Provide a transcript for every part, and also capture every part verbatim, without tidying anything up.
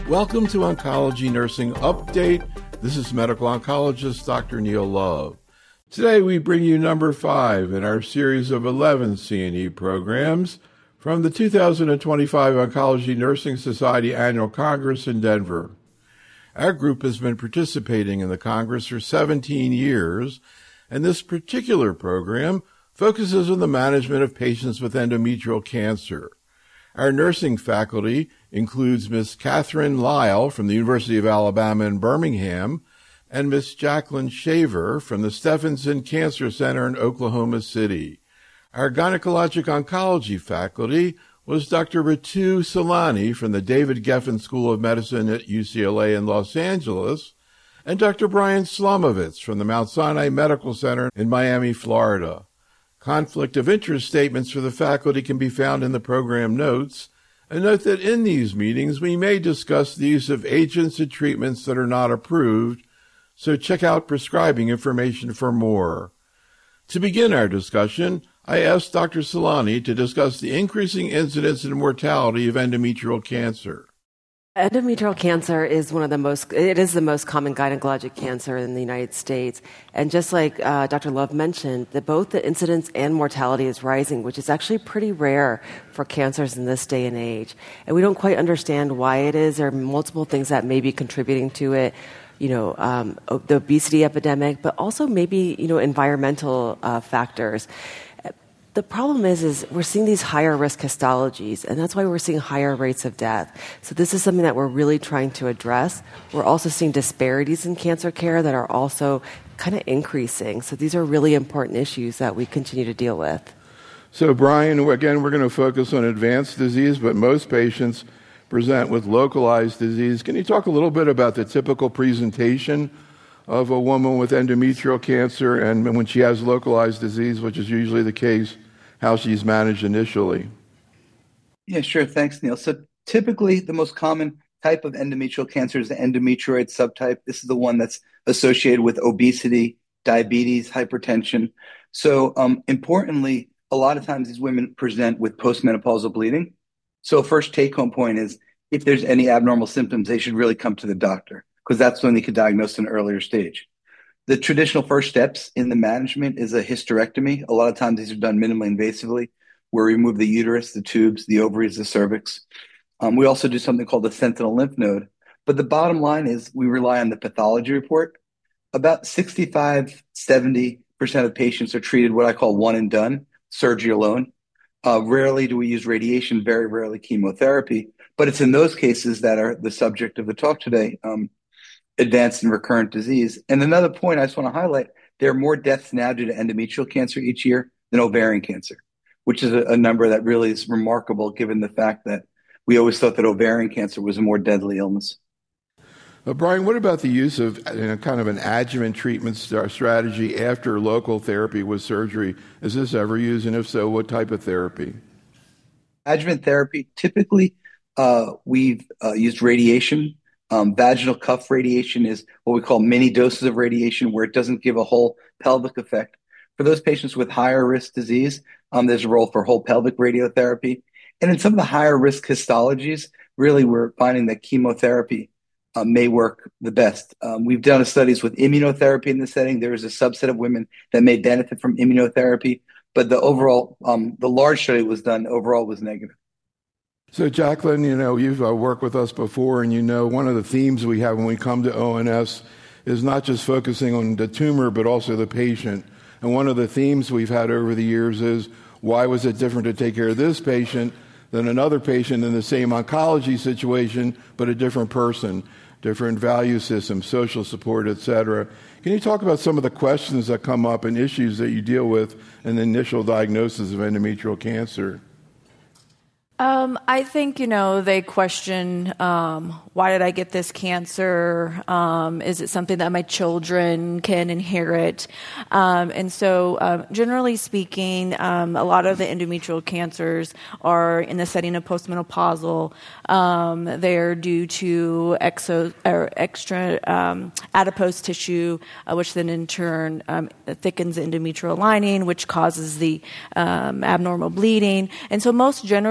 Welcome to Oncology Nursing Update. This is medical oncologist Doctor Neil Love. Today we bring you number five in our series of eleven C and E programs from the two thousand twenty-five Oncology Nursing Society Annual Congress in Denver. Our group has been participating in the Congress for seventeen years, and this particular program focuses on the management of patients with endometrial cancer. Our nursing faculty includes Miz Catherine Lyle from the University of Alabama in Birmingham and Miz Jacqueline Shaver from the Stephenson Cancer Center in Oklahoma City. Our gynecologic oncology faculty was Doctor Ritu Solani from the David Geffen School of Medicine at U C L A in Los Angeles, and Doctor Brian Slomovitz from the Mount Sinai Medical Center in Miami, Florida. Conflict of interest statements for the faculty can be found in the program notes, and note that in these meetings we may discuss the use of agents and treatments that are not approved, so check out prescribing information for more. To begin our discussion, I asked Doctor Solani to discuss the increasing incidence and mortality of endometrial cancer. Endometrial cancer is one of the most, it is the most common gynecologic cancer in the United States. And just like uh, Doctor Love mentioned, that both the incidence and mortality is rising, which is actually pretty rare for cancers in this day and age. And we don't quite understand why it is. There are multiple things that may be contributing to it. You know, um, the obesity epidemic, but also maybe, you know, environmental uh, factors. The problem is, is we're seeing these higher risk histologies, and that's why we're seeing higher rates of death. So this is something that we're really trying to address. We're also seeing disparities in cancer care that are also kind of increasing. So these are really important issues that we continue to deal with. So Brian, again, we're going to focus on advanced disease, but most patients present with localized disease. Can you talk a little bit about the typical presentation of a woman with endometrial cancer and when she has localized disease, which is usually the case, how she's managed initially? Yeah, sure. Thanks, Neil. So typically the most common type of endometrial cancer is the endometrioid subtype. This is the one that's associated with obesity, diabetes, hypertension. So um, importantly, a lot of times these women present with postmenopausal bleeding. So first take-home point is if there's any abnormal symptoms, they should really come to the doctor because that's when they could diagnose an earlier stage. The traditional first steps in the management is a hysterectomy. A lot of times these are done minimally invasively, where we remove the uterus, the tubes, the ovaries, the cervix. Um, we also do something called the sentinel lymph node. But the bottom line is we rely on the pathology report. About sixty-five, seventy percent of patients are treated what I call one and done, surgery alone. Uh, rarely do we use radiation, very rarely chemotherapy. But it's in those cases that are the subject of the talk today, um, advanced and recurrent disease. And another point I just want to highlight, there are more deaths now due to endometrial cancer each year than ovarian cancer, which is a, a number that really is remarkable given the fact that we always thought that ovarian cancer was a more deadly illness. Uh, Brian, what about the use of you know, kind of an adjuvant treatment st- strategy after local therapy with surgery? Is this ever used? And if so, what type of therapy? Adjuvant therapy, typically uh, we've uh, used radiation. Um, vaginal cuff radiation is what we call mini doses of radiation where it doesn't give a whole pelvic effect. For those patients with higher risk disease, um, there's a role for whole pelvic radiotherapy. And in some of the higher risk histologies, really we're finding that chemotherapy uh, may work the best. Um, we've done studies with immunotherapy in this setting. There is a subset of women that may benefit from immunotherapy, but the overall, um, the large study was done, overall was negative. So, Jacqueline, you know, you've uh, worked with us before, and you know one of the themes we have when we come to O N S is not just focusing on the tumor, but also the patient. And one of the themes we've had over the years is, why was it different to take care of this patient than another patient in the same oncology situation, but a different person, different value system, social support, et cetera? Can you talk about some of the questions that come up and issues that you deal with in the initial diagnosis of endometrial cancer? Um, I think, you know, they question, um, why did I get this cancer? Um, is it something that my children can inherit? Um, and so, um, generally speaking, um, a lot of the endometrial cancers are in the setting of postmenopausal. Um, they're due to exo, or extra, um, adipose tissue, uh, which then in turn, um, thickens the endometrial lining, which causes the, um, abnormal bleeding. And so most generally,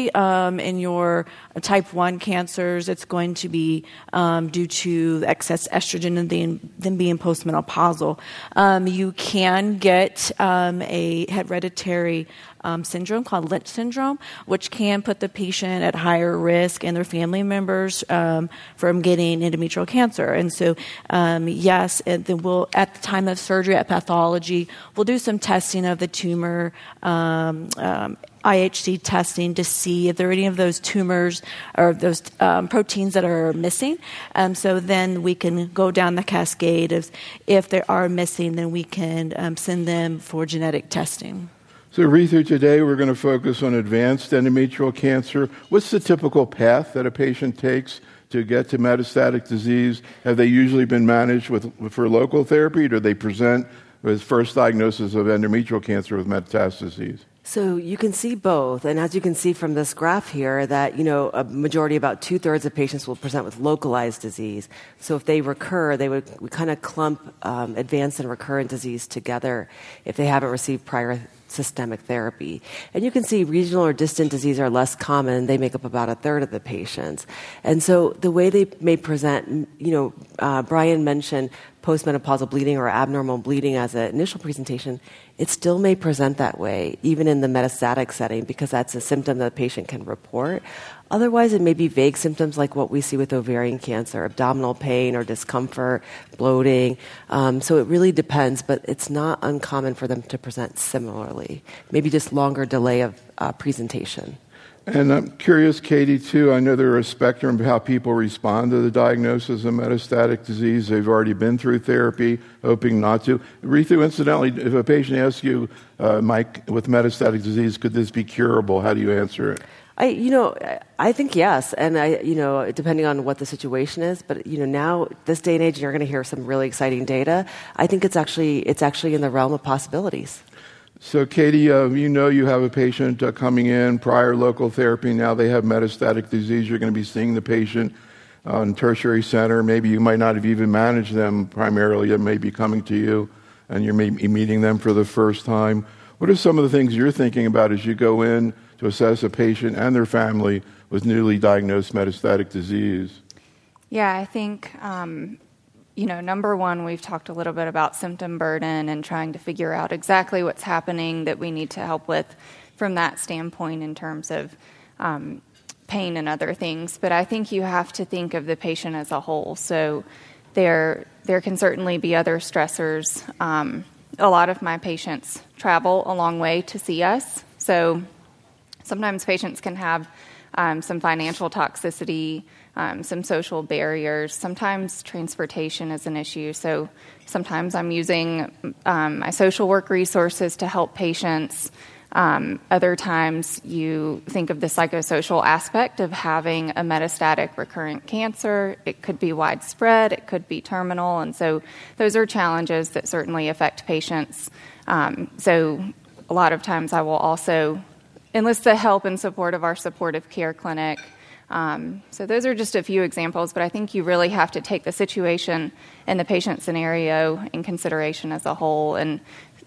usually um, in your type one cancers, it's going to be um, due to excess estrogen and then, then being postmenopausal. Um, you can get um, a hereditary Um, syndrome called Lynch syndrome, which can put the patient at higher risk and their family members um, from getting endometrial cancer. And so, um, yes, and then we'll, at the time of surgery, at pathology, we'll do some testing of the tumor, um, um, I H C testing to see if there are any of those tumors or those um, proteins that are missing. Um, so then we can go down the cascade of if they are missing, then we can um, send them for genetic testing. So, Ritu, today we're going to focus on advanced endometrial cancer. What's the typical path that a patient takes to get to metastatic disease? Have they usually been managed with for local therapy, or do they present with first diagnosis of endometrial cancer with metastases? So you can see both, and as you can see from this graph here, that you know a majority, about two thirds of patients will present with localized disease. So if they recur, they would we kind of clump um, advanced and recurrent disease together if they haven't received prior systemic therapy. And you can see regional or distant disease are less common. They make up about a third of the patients. And so the way they may present, you know, uh, Brian mentioned postmenopausal bleeding or abnormal bleeding as an initial presentation. It still may present that way, even in the metastatic setting, because that's a symptom that the patient can report. Otherwise, it may be vague symptoms like what we see with ovarian cancer, abdominal pain or discomfort, bloating. Um, so it really depends, but it's not uncommon for them to present similarly. Maybe just longer delay of uh, presentation. And I'm curious, Katie, too, I know there are a spectrum of how people respond to the diagnosis of metastatic disease. They've already been through therapy, hoping not to. Ritu, incidentally, if a patient asks you, uh, Mike, with metastatic disease, could this be curable? How do you answer it? I, you know, I think yes, and I, you know, depending on what the situation is. But you know, now this day and age, you're going to hear some really exciting data. I think it's actually it's actually in the realm of possibilities. So, Katie, uh, you know you have a patient uh, coming in, prior local therapy, now they have metastatic disease. You're going to be seeing the patient uh, in tertiary center. Maybe you might not have even managed them primarily. It may be coming to you, and you may be meeting them for the first time. What are some of the things you're thinking about as you go in to assess a patient and their family with newly diagnosed metastatic disease? Yeah, I think... Um You know, number one, we've talked a little bit about symptom burden and trying to figure out exactly what's happening that we need to help with from that standpoint in terms of um, pain and other things. But I think you have to think of the patient as a whole. So there, there can certainly be other stressors. Um, a lot of my patients travel a long way to see us. So sometimes patients can have um, some financial toxicity, Um, some social barriers. Sometimes transportation is an issue. So sometimes I'm using um, my social work resources to help patients. Um, other times you think of the psychosocial aspect of having a metastatic recurrent cancer. It could be widespread. It could be terminal. And so those are challenges that certainly affect patients. Um, so a lot of times I will also enlist the help and support of our supportive care clinic. Um, so those are just a few examples, but I think you really have to take the situation and the patient scenario in consideration as a whole and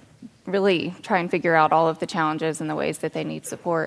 really try and figure out all of the challenges and the ways that they need support.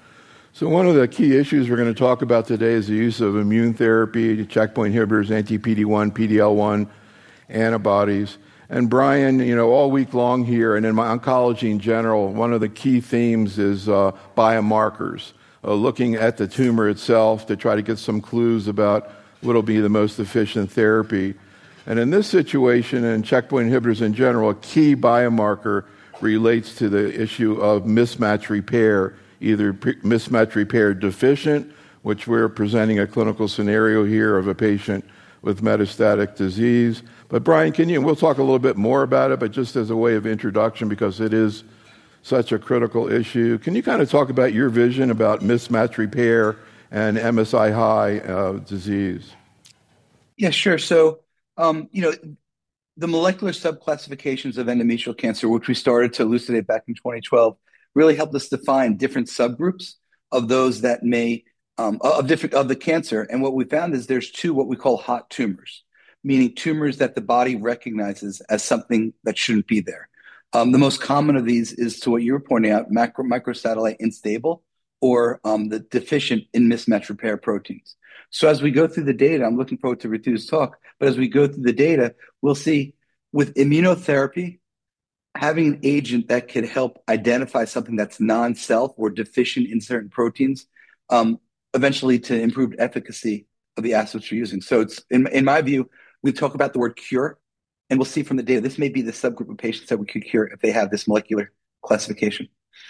So one of the key issues we're going to talk about today is the use of immune therapy, checkpoint inhibitors, anti-P D one, P D L one antibodies. And Brian, you know, all week long here and in my oncology in general, one of the key themes is uh, biomarkers. Uh, looking at the tumor itself to try to get some clues about what will be the most efficient therapy. And in this situation, and checkpoint inhibitors in general, a key biomarker relates to the issue of mismatch repair, either pre- mismatch repair deficient, which we're presenting a clinical scenario here of a patient with metastatic disease. But Brian, can you, and we'll talk a little bit more about it, but just as a way of introduction, because it is such a critical issue. Can you kind of talk about your vision about mismatch repair and M S I high uh, disease? Yeah, sure. So, um, you know, the molecular subclassifications of endometrial cancer, which we started to elucidate back in twenty twelve, really helped us define different subgroups of those that may, um, of different, of the cancer. And what we found is there's two, what we call hot tumors, meaning tumors that the body recognizes as something that shouldn't be there. Um, the most common of these is to what you were pointing out, macro, microsatellite instable, or um, the deficient in mismatch repair proteins. So as we go through the data, I'm looking forward to Ritu's talk, but as we go through the data, we'll see with immunotherapy, having an agent that could help identify something that's non-self or deficient in certain proteins, um, eventually to improved efficacy of the assets we're using. So it's in, in my view, we talk about the word cure, and we'll see from the data, this may be the subgroup of patients that we could cure if they have this molecular classification.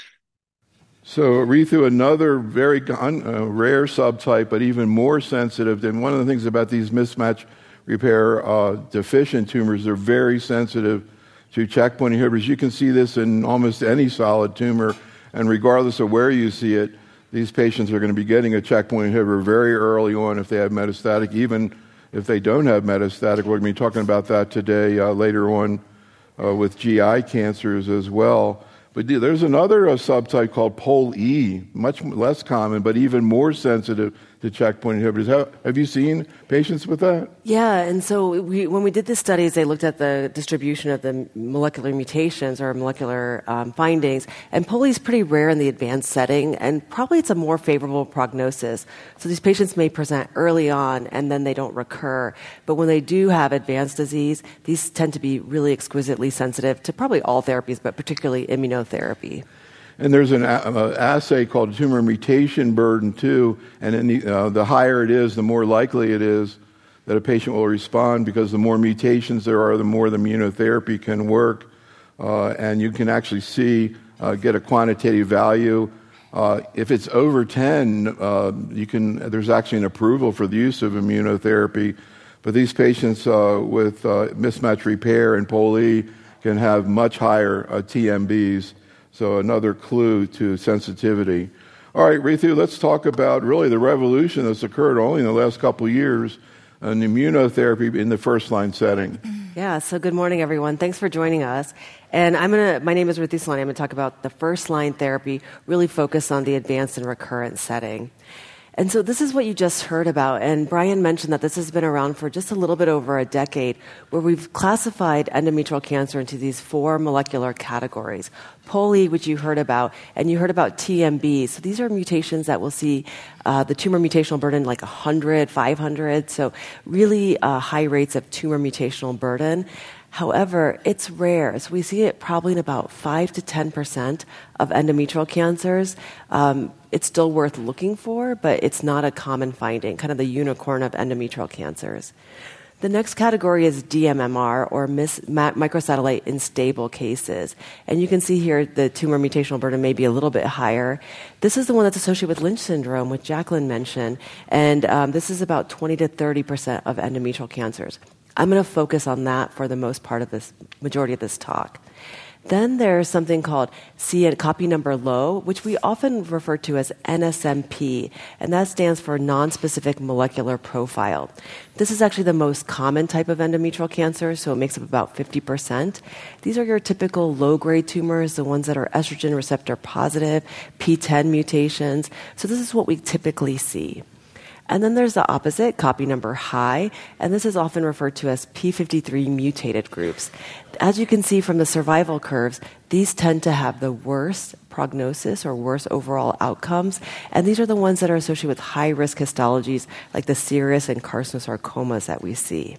So, Ritu, another very un, uh, rare subtype, but even more sensitive. And one of the things about these mismatch repair uh, deficient tumors, they're very sensitive to checkpoint inhibitors. You can see this in almost any solid tumor, and regardless of where you see it, these patients are going to be getting a checkpoint inhibitor very early on if they have metastatic, even if they don't have metastatic. We're going to be talking about that today, uh, later on uh, with G I cancers as well. But there's another uh, subtype called P O L E, much less common, but even more sensitive to checkpoint inhibitors. Have, have you seen patients with that? Yeah, and so we, when we did the studies, they looked at the distribution of the molecular mutations or molecular um, findings, and P O L E is pretty rare in the advanced setting, and probably it's a more favorable prognosis. So these patients may present early on, and then they don't recur. But when they do have advanced disease, these tend to be really exquisitely sensitive to probably all therapies, but particularly immunotherapy. And there's an a, assay called tumor mutation burden, too, and in the, uh, the higher it is, the more likely it is that a patient will respond, because the more mutations there are, the more the immunotherapy can work. Uh, and you can actually see, uh, get a quantitative value. Uh, if it's over ten, uh, you can. There's actually an approval for the use of immunotherapy. But these patients uh, with uh, mismatch repair and P O L E can have much higher uh, T M Bs. So another clue to sensitivity. All right, Ritu, let's talk about really the revolution that's occurred only in the last couple of years in immunotherapy in the first-line setting. Yeah, so good morning, everyone. Thanks for joining us. And I'm gonna. My name is Ritu Solani. I'm going to talk about the first-line therapy, really focus on the advanced and recurrent setting. And so this is what you just heard about. And Brian mentioned that this has been around for just a little bit over a decade, where we've classified endometrial cancer into these four molecular categories. P O L E, which you heard about, and you heard about T M B. So these are mutations that will see uh, the tumor mutational burden like one hundred, five hundred. So really uh, high rates of tumor mutational burden. However, it's rare. So we see it probably in about five to ten percent of endometrial cancers. Um, it's still worth looking for, but it's not a common finding, kind of the unicorn of endometrial cancers. The next category is D M M R, or mis- ma- microsatellite unstable cases. And you can see here the tumor mutational burden may be a little bit higher. This is the one that's associated with Lynch syndrome, which Jacqueline mentioned. And um, this is about twenty to thirty percent of endometrial cancers. I'm going to focus on that for the most part of this, majority of this talk. Then there's something called C copy number low, which we often refer to as N S M P, and that stands for nonspecific molecular profile. This is actually the most common type of endometrial cancer, so it makes up about fifty percent. These are your typical low-grade tumors, the ones that are estrogen receptor positive, P ten mutations. So this is what we typically see. And then there's the opposite, copy number high, and this is often referred to as P fifty-three mutated groups. As you can see from the survival curves, these tend to have the worst prognosis or worse overall outcomes, and these are the ones that are associated with high-risk histologies like the serous and carcinosarcomas that we see.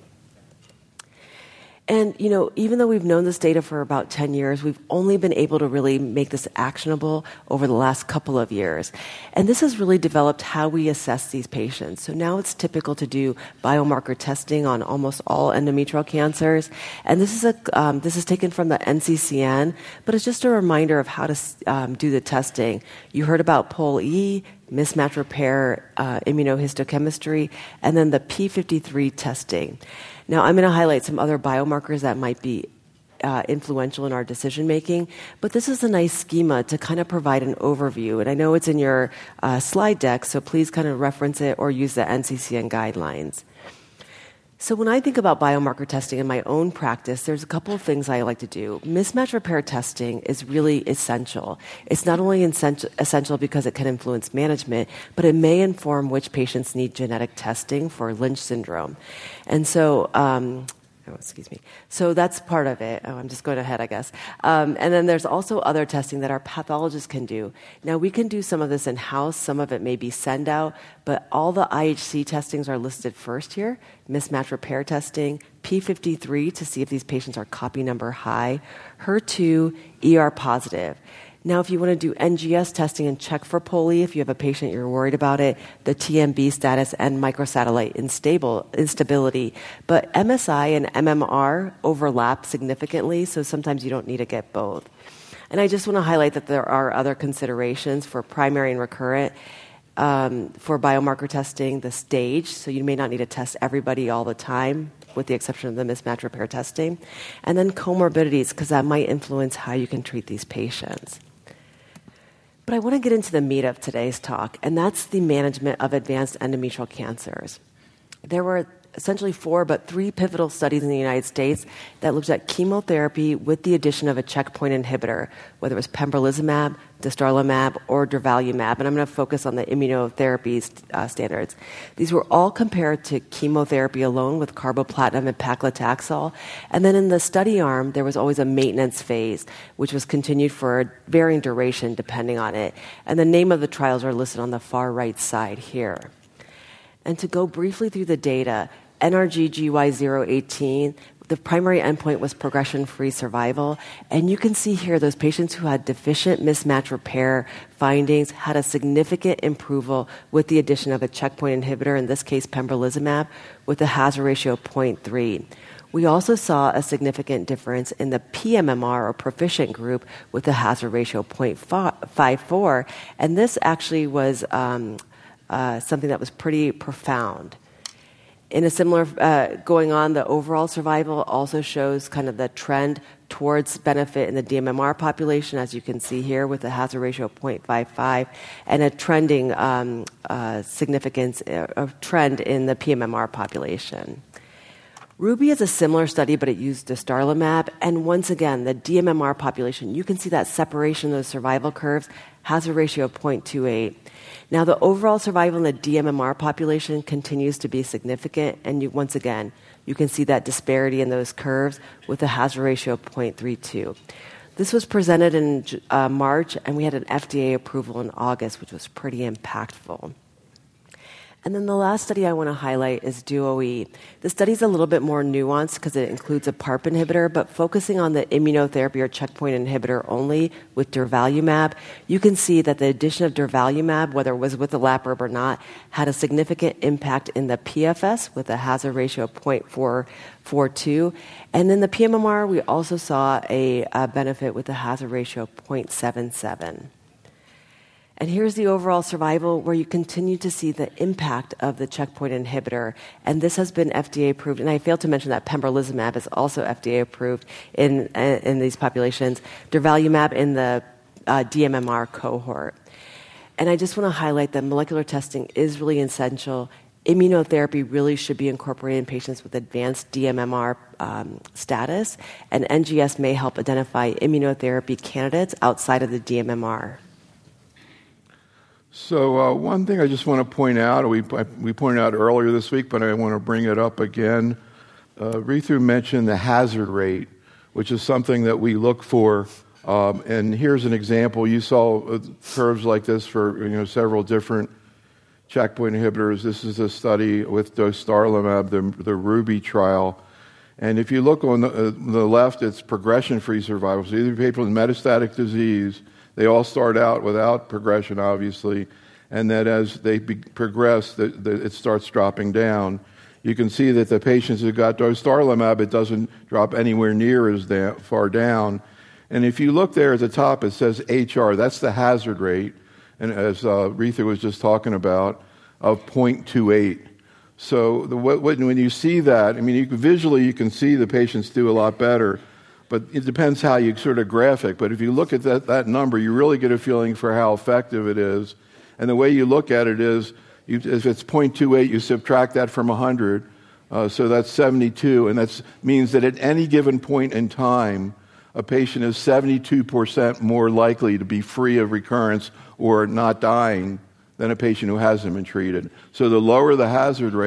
And, you know, even though we've known this data for about ten years, we've only been able to really make this actionable over the last couple of years. And this has really developed how we assess these patients. So now it's typical to do biomarker testing on almost all endometrial cancers. And this is a um, this is taken from the N C C N, but it's just a reminder of how to um, do the testing. You heard about P O L E, mismatch repair, uh, immunohistochemistry, and then the P fifty-three testing. Now, I'm going to highlight some other biomarkers that might be uh, influential in our decision making, but this is a nice schema to kind of provide an overview. And I know it's in your uh, slide deck, so please kind of reference it or use the N C C N guidelines. So when I think about biomarker testing in my own practice, there's a couple of things I like to do. Mismatch repair testing is really essential. It's not only essential because it can influence management, but it may inform which patients need genetic testing for Lynch syndrome. And so um, Oh, excuse me. So that's part of it. Oh, I'm just going ahead, I guess. Um, and then there's also other testing that our pathologists can do. Now, we can do some of this in-house. Some of it may be send out, but all the I H C testings are listed first here. Mismatch repair testing, P fifty-three to see if these patients are copy number high, H E R two, E R positive. Now, if you want to do N G S testing and check for poli, if you have a patient you're worried about it, the T M B status and microsatellite instable, instability. But M S I and M M R overlap significantly, so sometimes you don't need to get both. And I just want to highlight that there are other considerations for primary and recurrent. Um, for biomarker testing, the stage, so you may not need to test everybody all the time, with the exception of the mismatch repair testing. And then comorbidities, because that might influence how you can treat these patients. But I want to get into the meat of today's talk, and that's the management of advanced endometrial cancers. There were essentially four, but three pivotal studies in the United States that looked at chemotherapy with the addition of a checkpoint inhibitor, whether it was pembrolizumab, dostarlimab, or durvalumab. And I'm going to focus on the immunotherapy uh, standards. These were all compared to chemotherapy alone with carboplatin and paclitaxel. And then in the study arm, there was always a maintenance phase, which was continued for a varying duration depending on it. And the name of the trials are listed on the far right side here. And to go briefly through the data, N R G G Y zero eighteen, the primary endpoint was progression-free survival. And you can see here those patients who had deficient mismatch repair findings had a significant improvement with the addition of a checkpoint inhibitor, in this case pembrolizumab, with a hazard ratio of zero point three. We also saw a significant difference in the P M M R or proficient group with a hazard ratio of zero point five four. And this actually was um, uh, something that was pretty profound. In a similar, uh, going on, the overall survival also shows kind of the trend towards benefit in the D M M R population, as you can see here, with a hazard ratio of zero point five five, and a trending um, uh, significance uh, of trend in the P M M R population. RUBY is a similar study, but it used dostarlimab, and once again, the D M M R population, you can see that separation of those survival curves, hazard ratio of zero point two eight. Now, the overall survival in the D M M R population continues to be significant, and you, once again, you can see that disparity in those curves with a hazard ratio of zero point three two. This was presented in uh, March, and we had an F D A approval in August, which was pretty impactful. And then the last study I want to highlight is DUO-E. The study is a little bit more nuanced because it includes a PARP inhibitor, but focusing on the immunotherapy or checkpoint inhibitor only with durvalumab, you can see that the addition of durvalumab, whether it was with the olaparib or not, had a significant impact in the P F S with a hazard ratio of zero point four four two. And in the P M M R, we also saw a, a benefit with a hazard ratio of zero point seven seven. And here's the overall survival where you continue to see the impact of the checkpoint inhibitor. And this has been F D A approved. And I failed to mention that pembrolizumab is also F D A approved in, in these populations. Durvalumab in the uh, D M M R cohort. And I just want to highlight that molecular testing is really essential. Immunotherapy really should be incorporated in patients with advanced D M M R um, status. And N G S may help identify immunotherapy candidates outside of the D M M R. So uh, one thing I just want to point out, we we pointed out earlier this week, but I want to bring it up again. Uh, Ritu mentioned the hazard rate, which is something that we look for. Um, and here's an example. You saw uh, curves like this for you know several different checkpoint inhibitors. This is a study with dostarlimab, the, the RUBY trial. And if you look on the, uh, the left, it's progression-free survival. So either people with metastatic disease, they all start out without progression, obviously, and that as they be- progress, the, the, it starts dropping down. You can see that the patients who got dostarlimab, it doesn't drop anywhere near as da- far down. And if you look there at the top, it says H R. That's the hazard rate, and as uh, Ritu was just talking about, of zero point two eight. So the, when you see that, I mean, you can, visually you can see the patients do a lot better. But it depends how you sort of graphic. But if you look at that, that number, you really get a feeling for how effective it is. And the way you look at it is, you, if it's zero point two eight, you subtract that from one hundred. Uh, so that's seventy-two. And that means that at any given point in time, a patient is seventy-two percent more likely to be free of recurrence or not dying than a patient who hasn't been treated. So the lower the hazard rate,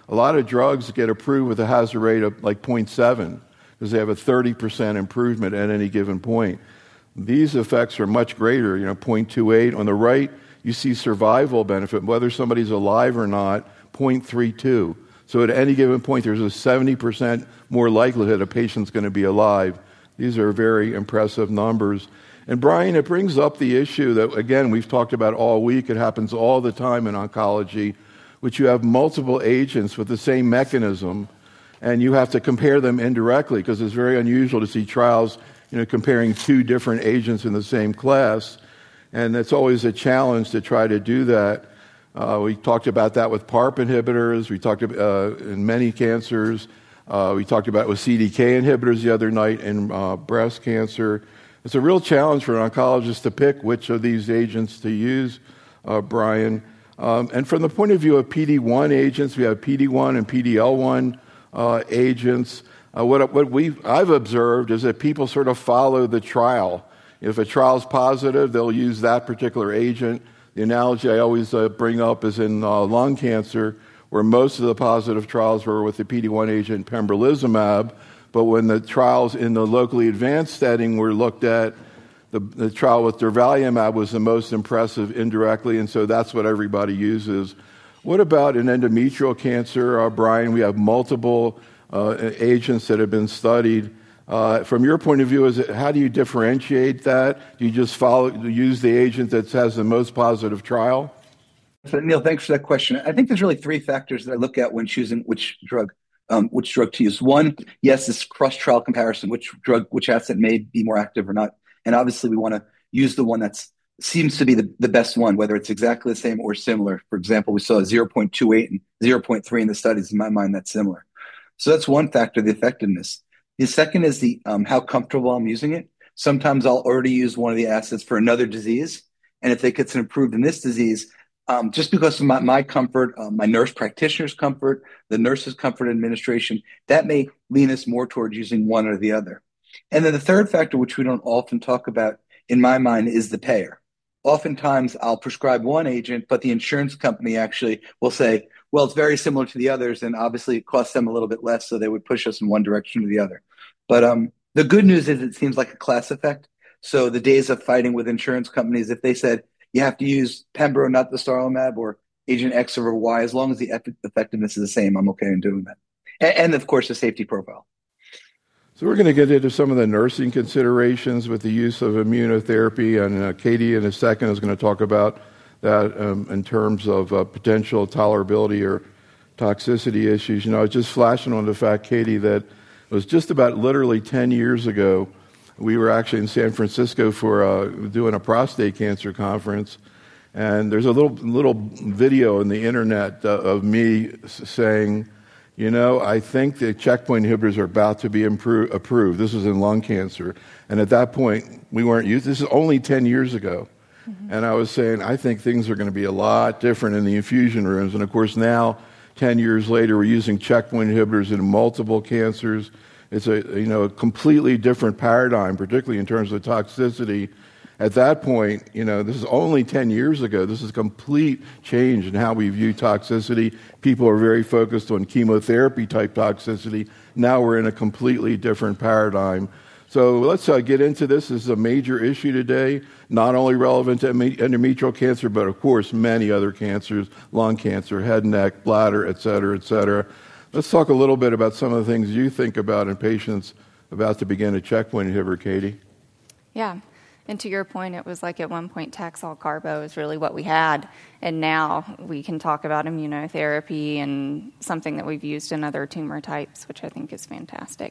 A lot of drugs get approved with a hazard rate of like zero point seven because they have a thirty percent improvement at any given point. These effects are much greater, you know, zero point two eight. On the right, you see survival benefit, whether somebody's alive or not, zero point three two. So at any given point, there's a seventy percent more likelihood a patient's going to be alive. These are very impressive numbers. And Brian, it brings up the issue that, again, we've talked about all week. It happens all the time in oncology, which you have multiple agents with the same mechanism, and you have to compare them indirectly because it's very unusual to see trials, you know, comparing two different agents in the same class. And it's always a challenge to try to do that. Uh, we talked about that with PARP inhibitors. We talked about uh, in many cancers. Uh, we talked about with C D K inhibitors the other night in uh, breast cancer. It's a real challenge for an oncologist to pick which of these agents to use, uh, Brian. Um, and from the point of view of P D one agents, we have P D one and P D L one uh, agents. Uh, what what we I've observed is that people sort of follow the trial. If a trial is positive, they'll use that particular agent. The analogy I always uh, bring up is in uh, lung cancer, where most of the positive trials were with the P D one agent pembrolizumab. But when the trials in the locally advanced setting were looked at, the, the trial with durvalumab was the most impressive indirectly, and so that's what everybody uses. What about in endometrial cancer, uh, Brian? We have multiple uh, agents that have been studied. Uh, from your point of view, is it, how do you differentiate that? Do you just follow, use the agent that has the most positive trial? So, Neil, thanks for that question. I think there's really three factors that I look at when choosing which drug. Um, which drug to use. One, yes, this cross-trial comparison, which drug, which asset may be more active or not. And obviously we want to use the one that seems to be the, the best one, whether it's exactly the same or similar. For example, we saw zero point two eight and zero point three in the studies. In my mind, that's similar. So that's one factor, the effectiveness. The second is the um, how comfortable I'm using it. Sometimes I'll already use one of the assets for another disease. And if it gets improved in this disease, Um, just because of my, my comfort, uh, my nurse practitioner's comfort, the nurse's comfort administration, that may lean us more towards using one or the other. And then the third factor, which we don't often talk about in my mind, is the payer. Oftentimes I'll prescribe one agent, but the insurance company actually will say, well, it's very similar to the others, and obviously it costs them a little bit less, so they would push us in one direction or the other. But um, the good news is it seems like a class effect. So the days of fighting with insurance companies, if they said, you have to use Pembro, not the dostarlimab, or agent X over Y. As long as the effectiveness is the same, I'm okay in doing that. And, and of course, the safety profile. So we're going to get into some of the nursing considerations with the use of immunotherapy, and uh, Katie in a second is going to talk about that um, in terms of uh, potential tolerability or toxicity issues. You know, I was just flashing on the fact, Katie, that it was just about literally ten years ago. We were actually in San Francisco for uh, doing a prostate cancer conference, and there's a little little video on the internet uh, of me saying, you know, I think the checkpoint inhibitors are about to be impro- approved. This was in lung cancer, and at that point, we weren't used. This is only ten years ago, mm-hmm. and I was saying, I think things are going to be a lot different in the infusion rooms, and of course now, ten years later, we're using checkpoint inhibitors in multiple cancers. It's a you know a completely different paradigm, particularly in terms of toxicity. At that point, you know, this is only ten years ago. This is a complete change in how we view toxicity. People are very focused on chemotherapy-type toxicity. Now we're in a completely different paradigm. So let's uh, get into this. This is a major issue today, not only relevant to endometrial cancer, but of course many other cancers, lung cancer, head and neck, bladder, et cetera, et cetera. Let's talk a little bit about some of the things you think about in patients about to begin a checkpoint inhibitor, Katie. Yeah. And to your point, it was like at one point Taxol Carbo is really what we had. And now we can talk about immunotherapy and something that we've used in other tumor types, which I think is fantastic.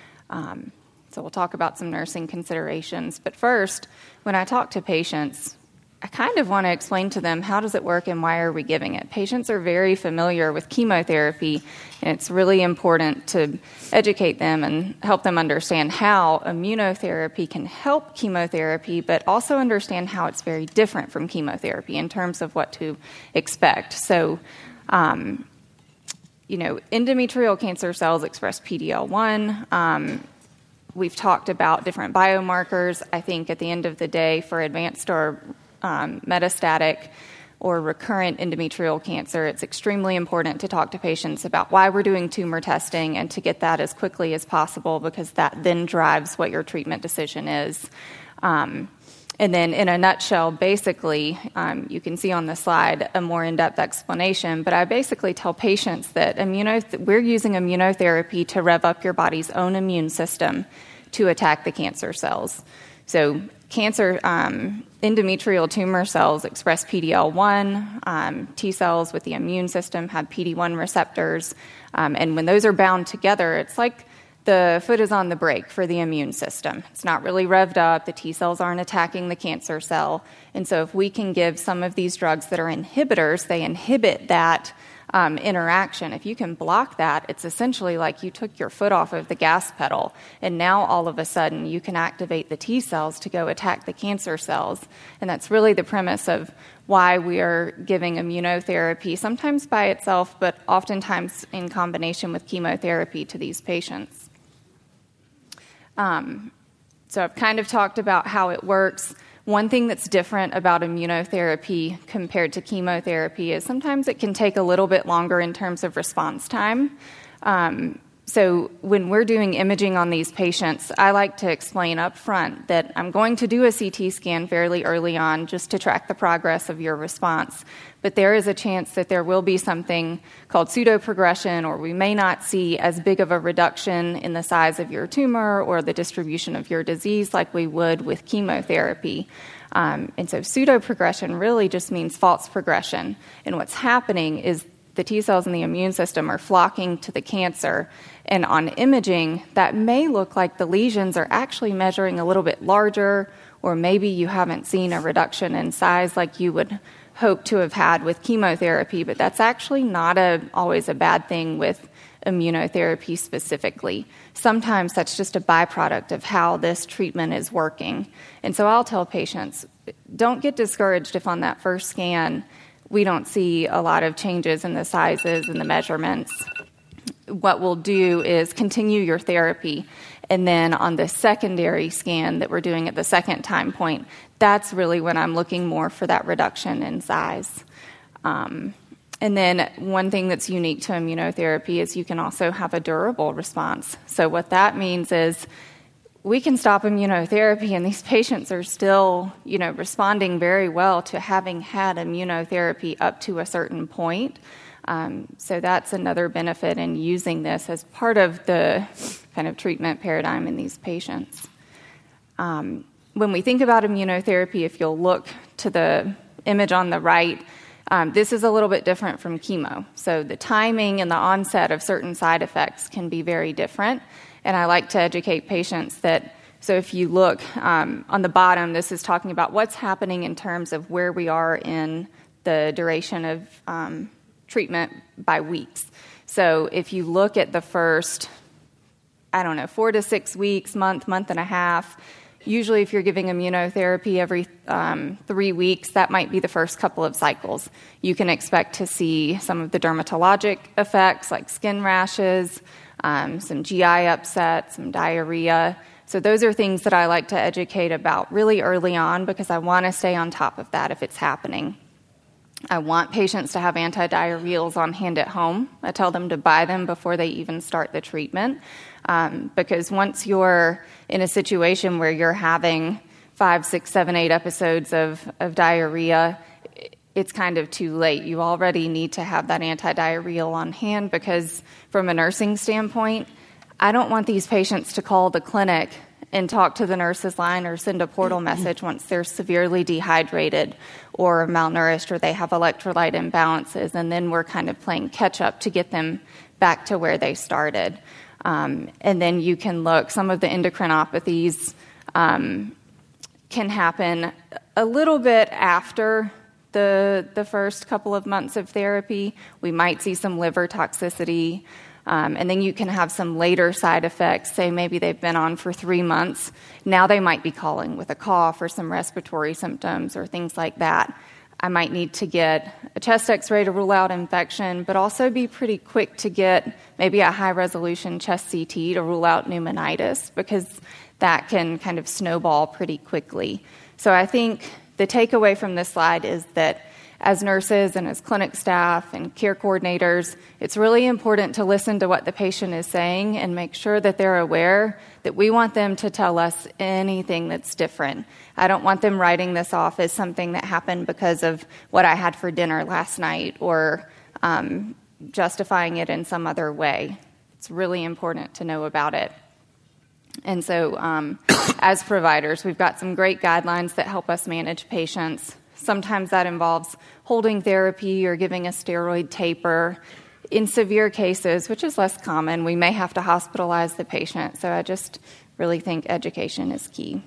Um, so we'll talk about some nursing considerations. But first, when I talk to patients, I kind of want to explain to them how does it work and why are we giving it. Patients are very familiar with chemotherapy, and it's really important to educate them and help them understand how immunotherapy can help chemotherapy, but also understand how it's very different from chemotherapy in terms of what to expect. So, um, you know, endometrial cancer cells express P D L one. Um, we've talked about different biomarkers. I think at the end of the day, for advanced or Um, metastatic, or recurrent endometrial cancer, it's extremely important to talk to patients about why we're doing tumor testing and to get that as quickly as possible, because that then drives what your treatment decision is. Um, and then in a nutshell, basically, um, you can see on the slide a more in-depth explanation, but I basically tell patients that immuno- we're using immunotherapy to rev up your body's own immune system to attack the cancer cells. So cancer, um, endometrial tumor cells express P D L one. Um, T cells with the immune system have P D one receptors. Um, and when those are bound together, it's like the foot is on the brake for the immune system. It's not really revved up. The T cells aren't attacking the cancer cell. And so if we can give some of these drugs that are inhibitors, they inhibit that Um, interaction. If you can block that, it's essentially like you took your foot off of the gas pedal, and now all of a sudden you can activate the T cells to go attack the cancer cells. And that's really the premise of why we are giving immunotherapy, sometimes by itself, but oftentimes in combination with chemotherapy to these patients. Um, so I've kind of talked about how it works. One thing that's different about immunotherapy compared to chemotherapy is sometimes it can take a little bit longer in terms of response time. Um, so when we're doing imaging on these patients, I like to explain up front that I'm going to do a C T scan fairly early on just to track the progress of your response. But there is a chance that there will be something called pseudoprogression, or we may not see as big of a reduction in the size of your tumor or the distribution of your disease like we would with chemotherapy. Um, and so pseudoprogression really just means false progression. And what's happening is the T cells in the immune system are flocking to the cancer. And on imaging, that may look like the lesions are actually measuring a little bit larger, or maybe you haven't seen a reduction in size like you would hope to have had with chemotherapy, but that's actually not a, always a bad thing with immunotherapy specifically. Sometimes that's just a byproduct of how this treatment is working. And so I'll tell patients, don't get discouraged if on that first scan we don't see a lot of changes in the sizes and the measurements. What we'll do is continue your therapy, and then on the secondary scan that we're doing at the second time point, that's really when I'm looking more for that reduction in size. Um, and then one thing that's unique to immunotherapy is you can also have a durable response. So what that means is we can stop immunotherapy, and these patients are still, you know, responding very well to having had immunotherapy up to a certain point. Um, so that's another benefit in using this as part of the kind of treatment paradigm in these patients. Um, when we think about immunotherapy, if you'll look to the image on the right, um, this is a little bit different from chemo. So the timing and the onset of certain side effects can be very different. And I like to educate patients that, so if you look um, on the bottom, this is talking about what's happening in terms of where we are in the duration of um, treatment by weeks. So if you look at the first, I don't know, four to six weeks, month, month and a half, usually if you're giving immunotherapy every um, three weeks, that might be the first couple of cycles. You can expect to see some of the dermatologic effects like skin rashes, um, some G I upset, some diarrhea. So those are things that I like to educate about really early on because I want to stay on top of that if it's happening. I want patients to have antidiarrheals on hand at home. I tell them to buy them before they even start the treatment um, because once you're in a situation where you're having five, six, seven, eight episodes of, of diarrhea, it's kind of too late. You already need to have that antidiarrheal on hand because from a nursing standpoint, I don't want these patients to call the clinic and talk to the nurse's line or send a portal message once they're severely dehydrated or malnourished or they have electrolyte imbalances, and then we're kind of playing catch-up to get them back to where they started. Um, and then you can look, some of the endocrinopathies um, can happen a little bit after the, the first couple of months of therapy. We might see some liver toxicity. Um, and then you can have some later side effects. Say maybe they've been on for three months. Now they might be calling with a cough or some respiratory symptoms or things like that. I might need to get a chest x-ray to rule out infection, but also be pretty quick to get maybe a high-resolution chest C T to rule out pneumonitis because that can kind of snowball pretty quickly. So I think the takeaway from this slide is that as nurses and as clinic staff and care coordinators, it's really important to listen to what the patient is saying and make sure that they're aware that we want them to tell us anything that's different. I don't want them writing this off as something that happened because of what I had for dinner last night or um, justifying it in some other way. It's really important to know about it. And so um, as providers, we've got some great guidelines that help us manage patients. Sometimes that involves holding therapy or giving a steroid taper. In severe cases, which is less common, we may have to hospitalize the patient. So I just really think education is key.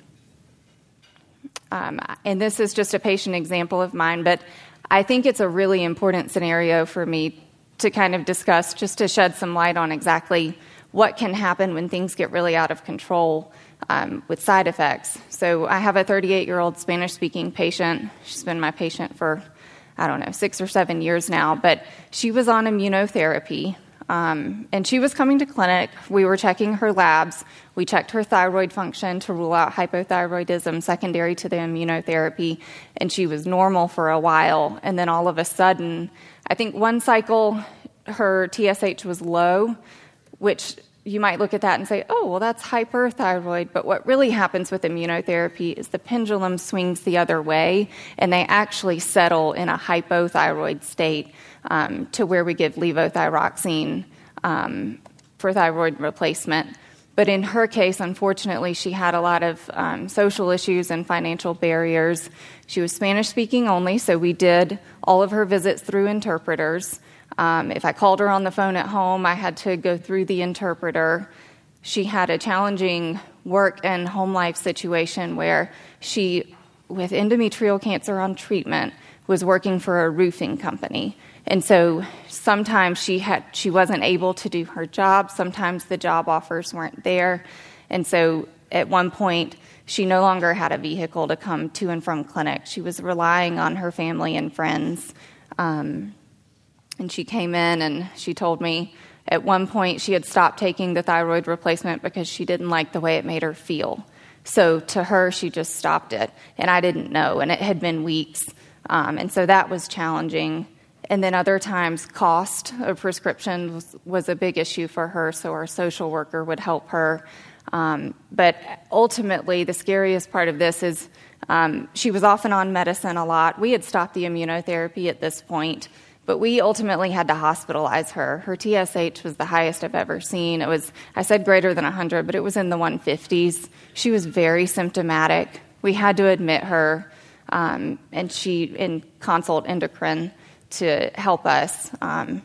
Um, and this is just a patient example of mine, but I think it's a really important scenario for me to kind of discuss, just to shed some light on exactly what can happen when things get really out of control um, with side effects. So I have a thirty-eight-year-old Spanish-speaking patient. She's been my patient for, I don't know, six or seven years now, but she was on immunotherapy, um, and she was coming to clinic. We were checking her labs. We checked her thyroid function to rule out hypothyroidism secondary to the immunotherapy, and she was normal for a while, and then all of a sudden, I think one cycle, her T S H was low, which you might look at that and say, oh, well, that's hyperthyroid. But what really happens with immunotherapy is the pendulum swings the other way, and they actually settle in a hypothyroid state um, to where we give levothyroxine um, for thyroid replacement. But in her case, unfortunately, she had a lot of um, social issues and financial barriers. She was Spanish-speaking only, so we did all of her visits through interpreters. Um, if I called her on the phone at home, I had to go through the interpreter. She had a challenging work and home life situation where she, with endometrial cancer on treatment, was working for a roofing company. And so sometimes she had she wasn't able to do her job. Sometimes the job offers weren't there. And so at one point, she no longer had a vehicle to come to and from clinic. She was relying on her family and friends. Um, And she came in and she told me at one point she had stopped taking the thyroid replacement because she didn't like the way it made her feel. So to her, she just stopped it. And I didn't know, and it had been weeks. Um, and so that was challenging. And then other times, cost of prescription was, was a big issue for her, so our social worker would help her. Um, but ultimately, the scariest part of this is um, she was often on medicine a lot. We had stopped the immunotherapy at this point. But we ultimately had to hospitalize her. Her T S H was the highest I've ever seen. It was, I said greater than one hundred, but it was in the one fifties. She was very symptomatic. We had to admit her, um, and she, and consult endocrine to help us. Um,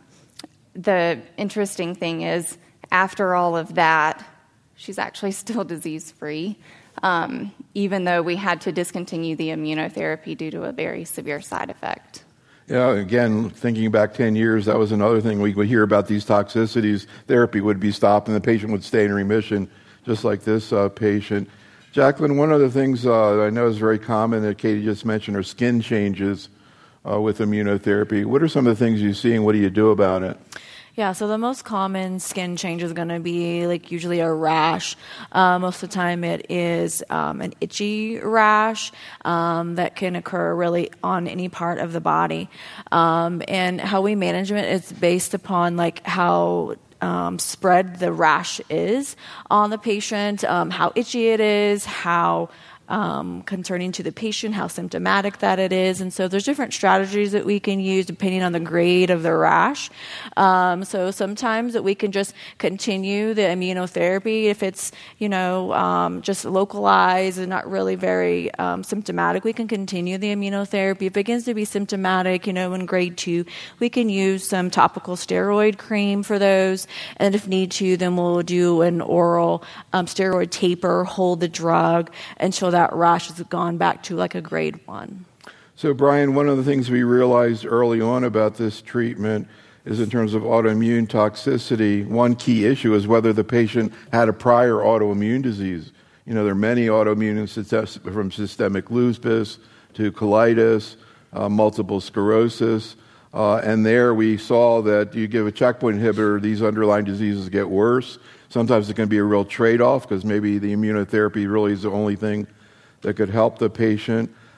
the interesting thing is, after all of that, she's actually still disease-free, um, even though we had to discontinue the immunotherapy due to a very severe side effect. Yeah, again, thinking back ten years, that was another thing we would hear about these toxicities. Therapy would be stopped and the patient would stay in remission, just like this uh, patient. Jacqueline, one of the things uh, I know is very common that Katie just mentioned are skin changes uh, with immunotherapy. What are some of the things you see and what do you do about it? Yeah, so the most common skin change is going to be like usually a rash. Uh, most of the time it is um, an itchy rash um, that can occur really on any part of the body. Um, and how we manage it is based upon like how um, spread the rash is on the patient, um, how itchy it is, how Um, concerning to the patient, how symptomatic that it is. And so there's different strategies that we can use depending on the grade of the rash. Um, so sometimes that we can just continue the immunotherapy if it's, you know, um, just localized and not really very um, symptomatic. We can continue the immunotherapy. If it begins to be symptomatic, you know, in grade two, we can use some topical steroid cream for those. And if need to, then we'll do an oral um, steroid taper, hold the drug until that rash has gone back to like a grade one. So, Brian, one of the things we realized early on about this treatment is in terms of autoimmune toxicity, one key issue is whether the patient had a prior autoimmune disease. You know, there are many autoimmune, from systemic lupus to colitis, uh, multiple sclerosis, uh, and there we saw that you give a checkpoint inhibitor, these underlying diseases get worse. Sometimes it can be a real trade-off because maybe the immunotherapy really is the only thing that could help the patient.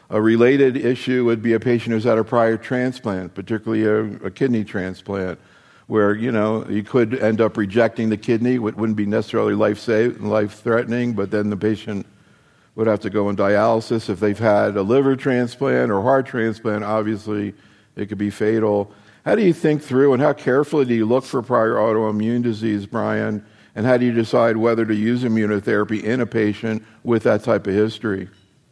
A related issue would be a patient who's had a prior transplant, particularly a, a kidney transplant, where, you know, you could end up rejecting the kidney. It wouldn't be necessarily life-saving, life-threatening, but then the patient would have to go on dialysis. If they've had a liver transplant or heart transplant, obviously it could be fatal. How do you think through and how carefully do you look for prior autoimmune disease, Brian? And how do you decide whether to use immunotherapy in a patient with that type of history?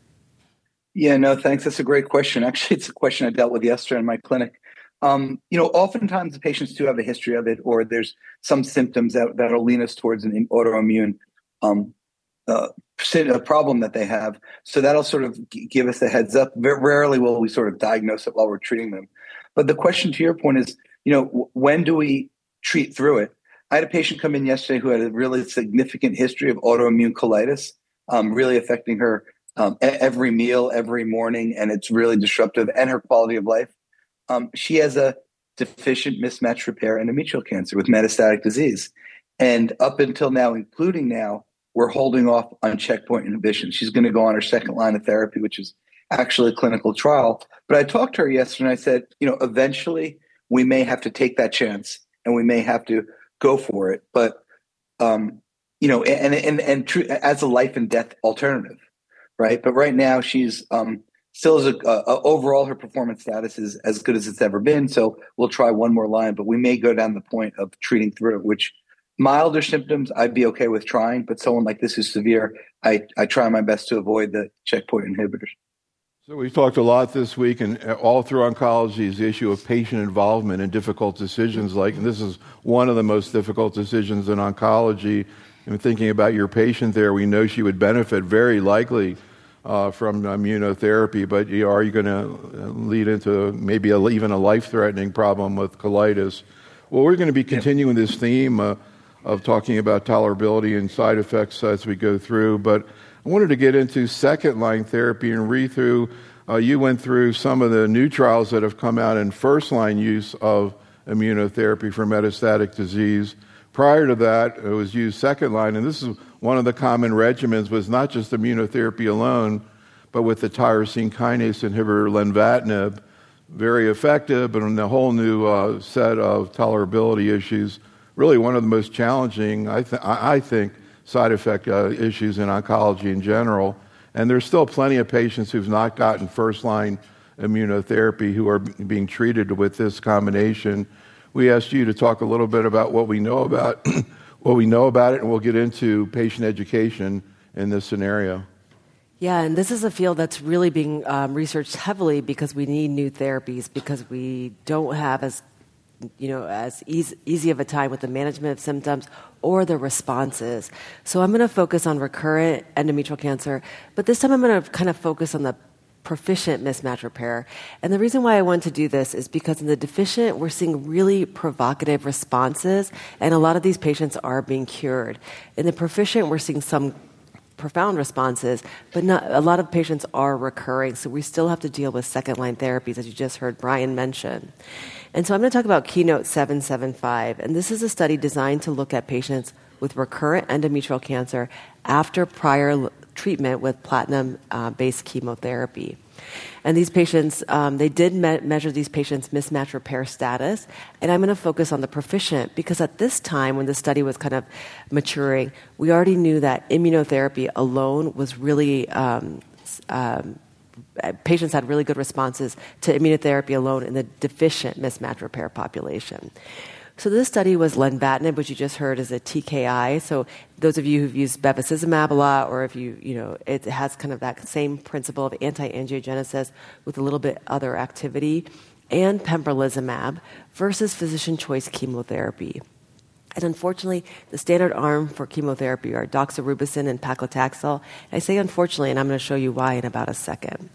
Yeah, no, thanks. That's a great question. Actually, it's a question I dealt with yesterday in my clinic. Um, you know, oftentimes the patients do have a history of it, or there's some symptoms that, that'll lean us towards an autoimmune um, uh, a problem that they have. So that'll sort of g- give us a heads up. Very rarely will we sort of diagnose it while we're treating them. But the question to your point is, you know, w- when do we treat through it? I had a patient come in yesterday who had a really significant history of autoimmune colitis, um, really affecting her um, every meal, every morning, and it's really disruptive and her quality of life. Um, she has a deficient mismatch repair endometrial cancer with metastatic disease. And up until now, including now, we're holding off on checkpoint inhibition. She's going to go on her second line of therapy, which is actually a clinical trial. But I talked to her yesterday and I said, you know, eventually we may have to take that chance and we may have to go for it. But, um, you know, and, and, and tr- as a life and death alternative, right? But right now she's um, still as a, uh, overall her performance status is as good as it's ever been. So we'll try one more line, but we may go down the point of treating through it, which milder symptoms, I'd be okay with trying, but someone like this who's severe, I, I try my best to avoid the checkpoint inhibitors. So we've talked a lot this week, and all through oncology is the issue of patient involvement in difficult decisions. Like, and this is one of the most difficult decisions in oncology. And thinking about your patient there, we know she would benefit very likely uh, from immunotherapy, but you know, are you going to lead into maybe a, even a life-threatening problem with colitis? Well, we're going to be continuing this theme uh, of talking about tolerability and side effects as we go through, but I wanted to get into second-line therapy and read through. Uh, you went through some of the new trials that have come out in first-line use of immunotherapy for metastatic disease. Prior to that, it was used second-line, and this is one of the common regimens, was not just immunotherapy alone, but with the tyrosine kinase inhibitor lenvatinib, very effective, but on a whole new uh, set of tolerability issues. Really one of the most challenging, I, th- I think, side effect uh, issues in oncology in general. And there's still plenty of patients who've not gotten first-line immunotherapy who are b- being treated with this combination. We asked you to talk a little bit about what we know about what we know about it, and we'll get into patient education in this scenario. Yeah, and this is a field that's really being um, researched heavily because we need new therapies, because we don't have as you know, as easy, easy of a time with the management of symptoms or the responses. So I'm going to focus on recurrent endometrial cancer, but this time I'm going to kind of focus on the proficient mismatch repair. And the reason why I want to do this is because in the deficient, we're seeing really provocative responses, and a lot of these patients are being cured. In the proficient, we're seeing some profound responses, but not a lot of patients are recurring, so we still have to deal with second-line therapies, as you just heard Brian mention. And so I'm going to talk about Keynote seven seven five, and this is a study designed to look at patients with recurrent endometrial cancer after prior l- treatment with platinum-based uh, chemotherapy. And these patients, um, they did me- measure these patients' mismatch repair status, and I'm going to focus on the proficient because at this time, when the study was kind of maturing, we already knew that immunotherapy alone was really um, um, patients had really good responses to immunotherapy alone in the deficient mismatch repair population. So this study was lenvatinib, which you just heard is a T K I. So those of you who've used bevacizumab a lot, or if you, you know, it has kind of that same principle of anti-angiogenesis with a little bit other activity, and pembrolizumab versus physician choice chemotherapy. And unfortunately, the standard arm for chemotherapy are doxorubicin and paclitaxel. I say unfortunately, and I'm going to show you why in about a second.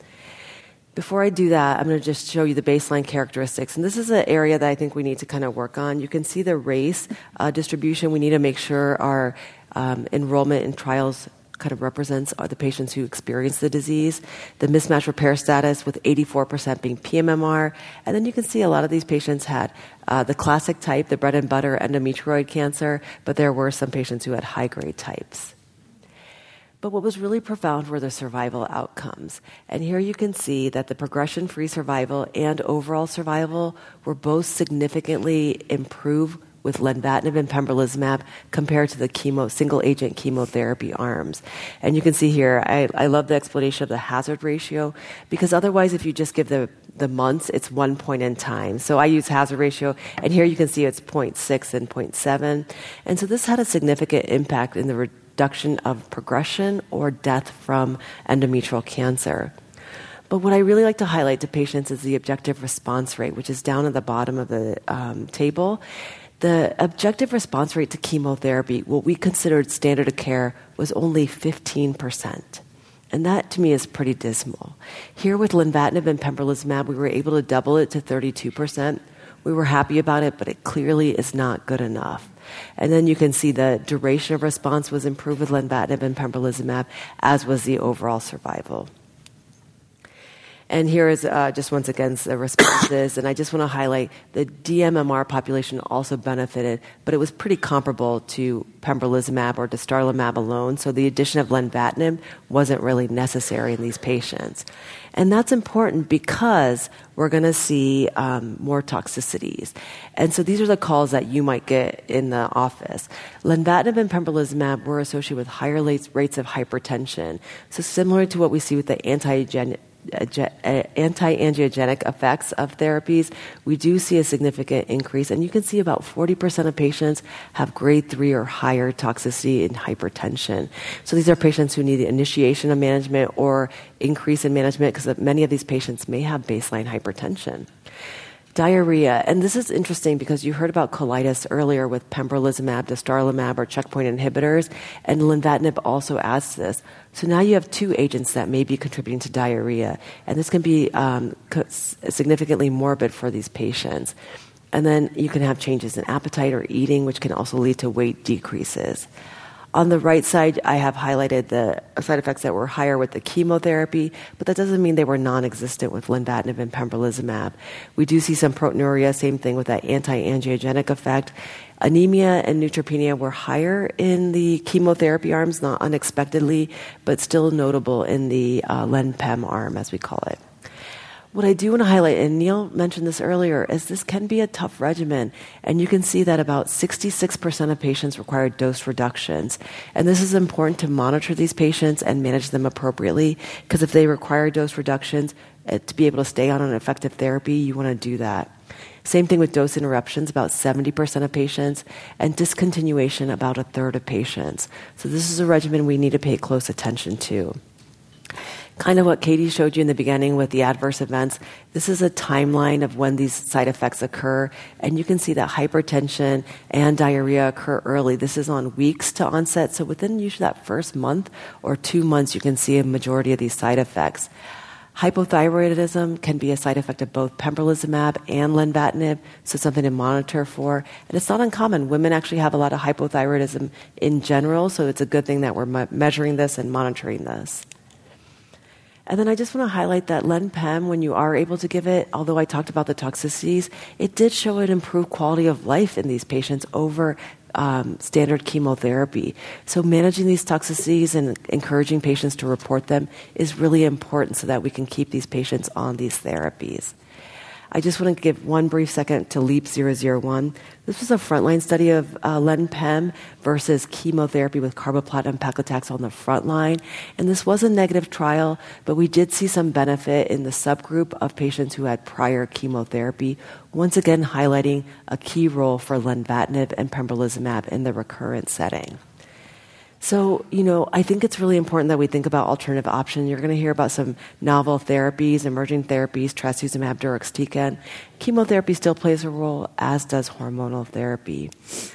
Before I do that, I'm going to just show you the baseline characteristics. And this is an area that I think we need to kind of work on. You can see the race uh, distribution. We need to make sure our um, enrollment in trials kind of represents are the patients who experience the disease, the mismatch repair status with eighty-four percent being P M M R. And then you can see a lot of these patients had uh, the classic type, the bread and butter endometrioid cancer, but there were some patients who had high-grade types. But what was really profound were the survival outcomes. And here you can see that the progression-free survival and overall survival were both significantly improved with lenvatinib and pembrolizumab compared to the chemo, single-agent chemotherapy arms. And you can see here, I, I love the explanation of the hazard ratio, because otherwise if you just give the, the months, it's one point in time. So I use hazard ratio, and here you can see it's zero point six and zero point seven. And so this had a significant impact in the reduction of progression or death from endometrial cancer. But what I really like to highlight to patients is the objective response rate, which is down at the bottom of the um, table. The objective response rate to chemotherapy, what we considered standard of care, was only fifteen percent. And that, to me, is pretty dismal. Here with lenvatinib and pembrolizumab, we were able to double it to thirty-two percent. We were happy about it, but it clearly is not good enough. And then you can see the duration of response was improved with lenvatinib and pembrolizumab, as was the overall survival. And here is uh, just once again the responses. And I just want to highlight the D M M R population also benefited, but it was pretty comparable to pembrolizumab or dostarlimab alone. So the addition of lenvatinib wasn't really necessary in these patients. And that's important because we're going to see um, more toxicities. And so these are the calls that you might get in the office. Lenvatinib and pembrolizumab were associated with higher rates of hypertension. So similar to what we see with the anti-angiogenic anti-angiogenic effects of therapies, we do see a significant increase. And you can see about forty percent of patients have grade three or higher toxicity in hypertension. So these are patients who need the initiation of management or increase in management because many of these patients may have baseline hypertension. Diarrhea, and this is interesting because you heard about colitis earlier with pembrolizumab, dostarlimab, or checkpoint inhibitors, and lenvatinib also adds to this. So now you have two agents that may be contributing to diarrhea, and this can be um, significantly morbid for these patients. And then you can have changes in appetite or eating, which can also lead to weight decreases. On the right side, I have highlighted the side effects that were higher with the chemotherapy, but that doesn't mean they were non-existent with lenvatinib and pembrolizumab. We do see some proteinuria, same thing with that anti-angiogenic effect. Anemia and neutropenia were higher in the chemotherapy arms, not unexpectedly, but still notable in the uh, len-pem arm, as we call it. What I do want to highlight, and Neil mentioned this earlier, is this can be a tough regimen. And you can see that about sixty-six percent of patients require dose reductions. And this is important to monitor these patients and manage them appropriately, because if they require dose reductions uh, to be able to stay on an effective therapy, you want to do that. Same thing with dose interruptions, about seventy percent of patients, and discontinuation, about a third of patients. So this is a regimen we need to pay close attention to. Kind of what Katie showed you in the beginning with the adverse events, this is a timeline of when these side effects occur, and you can see that hypertension and diarrhea occur early. This is on weeks to onset, so within usually that first month or two months, you can see a majority of these side effects. Hypothyroidism can be a side effect of both pembrolizumab and lenvatinib, so something to monitor for. And it's not uncommon. Women actually have a lot of hypothyroidism in general, so it's a good thing that we're me- measuring this and monitoring this. And then I just want to highlight that len-pem, when you are able to give it, although I talked about the toxicities, it did show an improved quality of life in these patients over um, standard chemotherapy. So managing these toxicities and encouraging patients to report them is really important so that we can keep these patients on these therapies. I just want to give one brief second to LEAP zero zero one. This was a frontline study of uh, len-pem versus chemotherapy with carboplatin and paclitaxel on the front line. And this was a negative trial, but we did see some benefit in the subgroup of patients who had prior chemotherapy, once again highlighting a key role for lenvatinib and pembrolizumab in the recurrent setting. So, you know, I think it's really important that we think about alternative options. You're going to hear about some novel therapies, emerging therapies, trastuzumab deruxtecan. Chemotherapy still plays a role, as does hormonal therapy.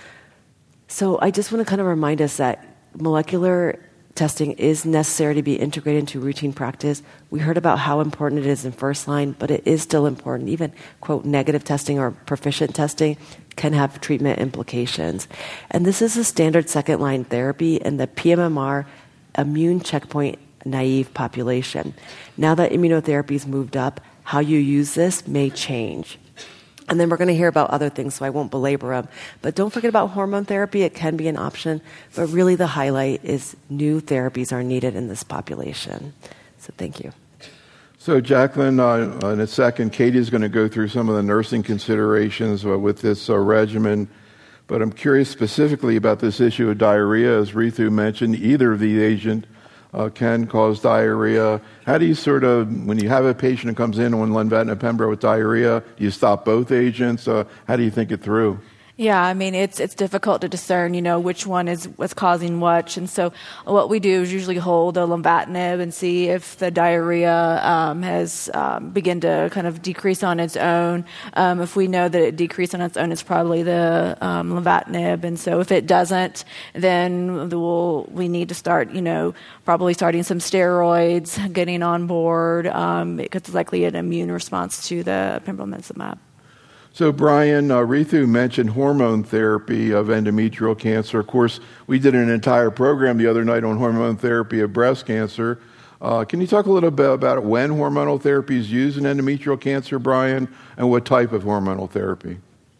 So I just want to kind of remind us that molecular testing is necessary to be integrated into routine practice. We heard about how important it is in first line, but it is still important. Even, quote, negative testing or proficient testing can have treatment implications. And this is a standard second-line therapy in the P M M R immune checkpoint naive population. Now that immunotherapy's moved up, how you use this may change. And then we're going to hear about other things, so I won't belabor them. But don't forget about hormone therapy. It can be an option. But really the highlight is new therapies are needed in this population. So thank you. So, Jacqueline, uh, in a second, Katie is going to go through some of the nursing considerations uh, with this uh, regimen. But I'm curious specifically about this issue of diarrhea. As Ritu mentioned, either of the agent uh, can cause diarrhea. How do you sort of, when you have a patient who comes in on lenvatinib pembro with diarrhea, do you stop both agents? Uh, how do you think it through? Yeah, I mean, it's it's difficult to discern, you know, which one is what's causing which. And so what we do is usually hold the lenvatinib and see if the diarrhea um, has um, begun to kind of decrease on its own. Um, if we know that it decreased on its own, it's probably the um, lenvatinib. And so if it doesn't, then we'll, we need to start, you know, probably starting some steroids, getting on board, um, because it's likely an immune response to the pembrolizumab. So, Brian, uh, Ritu mentioned hormone therapy of endometrial cancer. Of course, we did an entire program the other night on hormone therapy of breast cancer. Uh, can you talk a little bit about when hormonal therapy is used in endometrial cancer, Brian, and what type of hormonal therapy?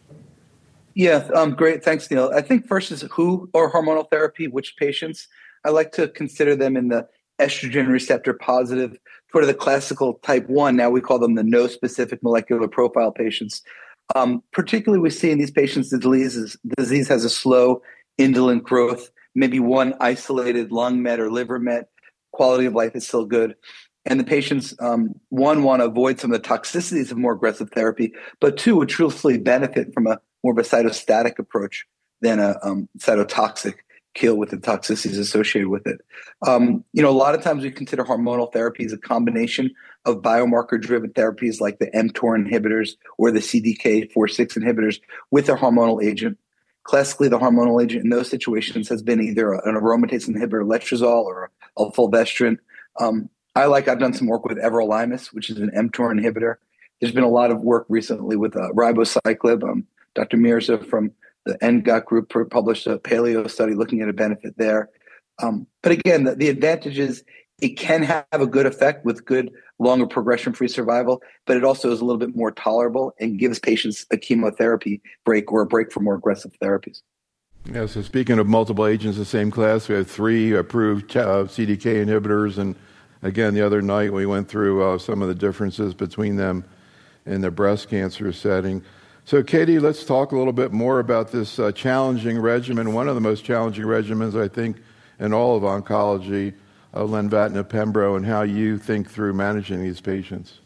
Yeah, um, great. Thanks, Neil. I think first is who or hormonal therapy, which patients. I like to consider them in the estrogen receptor positive, sort of the classical type one. Now we call them the no specific molecular profile patients. Um, particularly we see in these patients the disease, is, disease has a slow indolent growth, maybe one isolated lung met or liver met, quality of life is still good. And the patients, um, one, want to avoid some of the toxicities of more aggressive therapy, but two, would truthfully benefit from a more of a cytostatic approach than a um, cytotoxic kill with the toxicities associated with it. Um, you know, a lot of times we consider hormonal therapy as a combination of biomarker-driven therapies like the mTOR inhibitors or the C D K four six inhibitors with a hormonal agent. Classically, the hormonal agent in those situations has been either an aromatase inhibitor, letrozole, or a fulvestrant. Um, I like, I've done some work with everolimus, which is an mTOR inhibitor. There's been a lot of work recently with uh, ribociclib. Um, Doctor Mirza from the N G O T group published a paleo study looking at a benefit there. Um, but again, the, the advantage is it can have a good effect with good, longer progression-free survival, but it also is a little bit more tolerable and gives patients a chemotherapy break or a break from more aggressive therapies. Yeah, so speaking of multiple agents, the same class, we have three approved uh, C D K inhibitors. And again, the other night we went through uh, some of the differences between them in the breast cancer setting. So, Katie, let's talk a little bit more about this uh, challenging regimen, one of the most challenging regimens, I think, in all of oncology, uh, lenvatinib pembro, and how you think through managing these patients.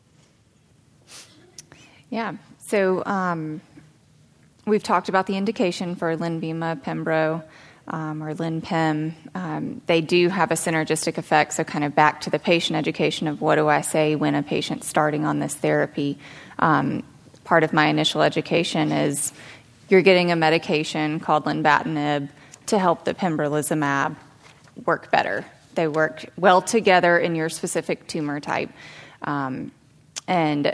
Yeah, so um, we've talked about the indication for Lenvima pembro um, or Len-Pem. Um, they do have a synergistic effect, so kind of back to the patient education of what do I say when a patient's starting on this therapy. Um, Part of my initial education is you're getting a medication called lenvatinib to help the pembrolizumab work better. They work well together in your specific tumor type. Um, and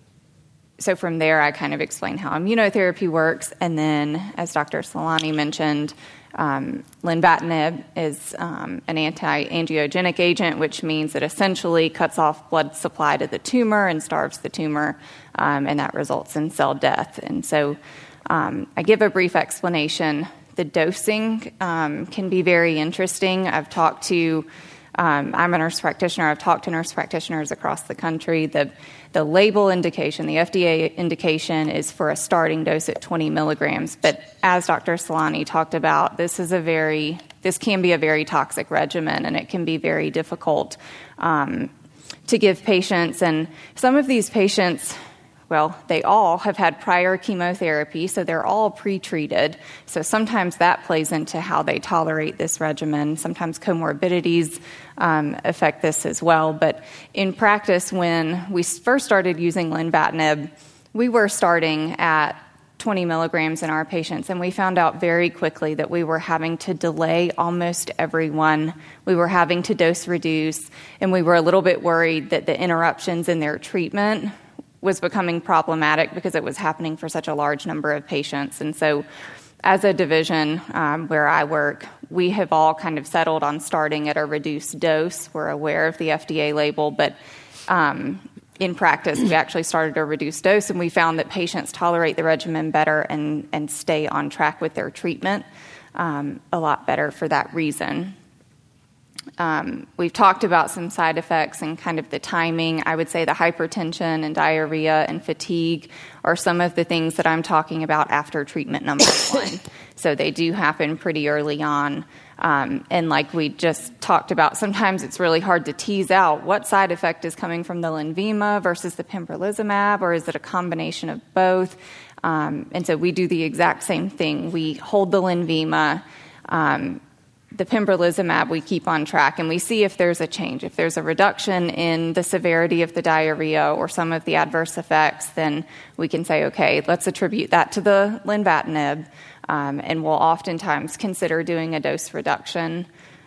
so from there, I kind of explain how immunotherapy works. And then, as Doctor Solani mentioned, um, lenvatinib is um, an anti-angiogenic agent, which means it essentially cuts off blood supply to the tumor and starves the tumor, um, and that results in cell death. And so um, I give a brief explanation. The dosing um, can be very interesting. I've talked to Um, I'm a nurse practitioner. I've talked to nurse practitioners across the country. The, the label indication, the F D A indication, is for a starting dose at twenty milligrams. But as Doctor Solani talked about, this is a very, this can be a very toxic regimen, and it can be very difficult um, to give patients. And some of these patients, well, they all have had prior chemotherapy, so they're all pre-treated. So sometimes that plays into how they tolerate this regimen. Sometimes comorbidities um, affect this as well. But in practice, when we first started using lenvatinib, we were starting at twenty milligrams in our patients, and we found out very quickly that we were having to delay almost everyone. We were having to dose reduce, and we were a little bit worried that the interruptions in their treatment was becoming problematic because it was happening for such a large number of patients. And so as a division um, where I work, we have all kind of settled on starting at a reduced dose. We're aware of the F D A label, but um, in practice, we actually started a reduced dose, and we found that patients tolerate the regimen better and, and stay on track with their treatment um, a lot better for that reason. Um, we've talked about some side effects and kind of the timing. I would say the hypertension and diarrhea and fatigue are some of the things that I'm talking about after treatment number one. So they do happen pretty early on. Um, and like we just talked about, sometimes it's really hard to tease out what side effect is coming from the Lenvima versus the pembrolizumab, or is it a combination of both? Um, and so we do the exact same thing. We hold the Lenvima. Um, the pembrolizumab we keep on track, and we see if there's a change. If there's a reduction in the severity of the diarrhea or some of the adverse effects, then we can say, okay, let's attribute that to the lenvatinib. Um, and we'll oftentimes consider doing a dose reduction.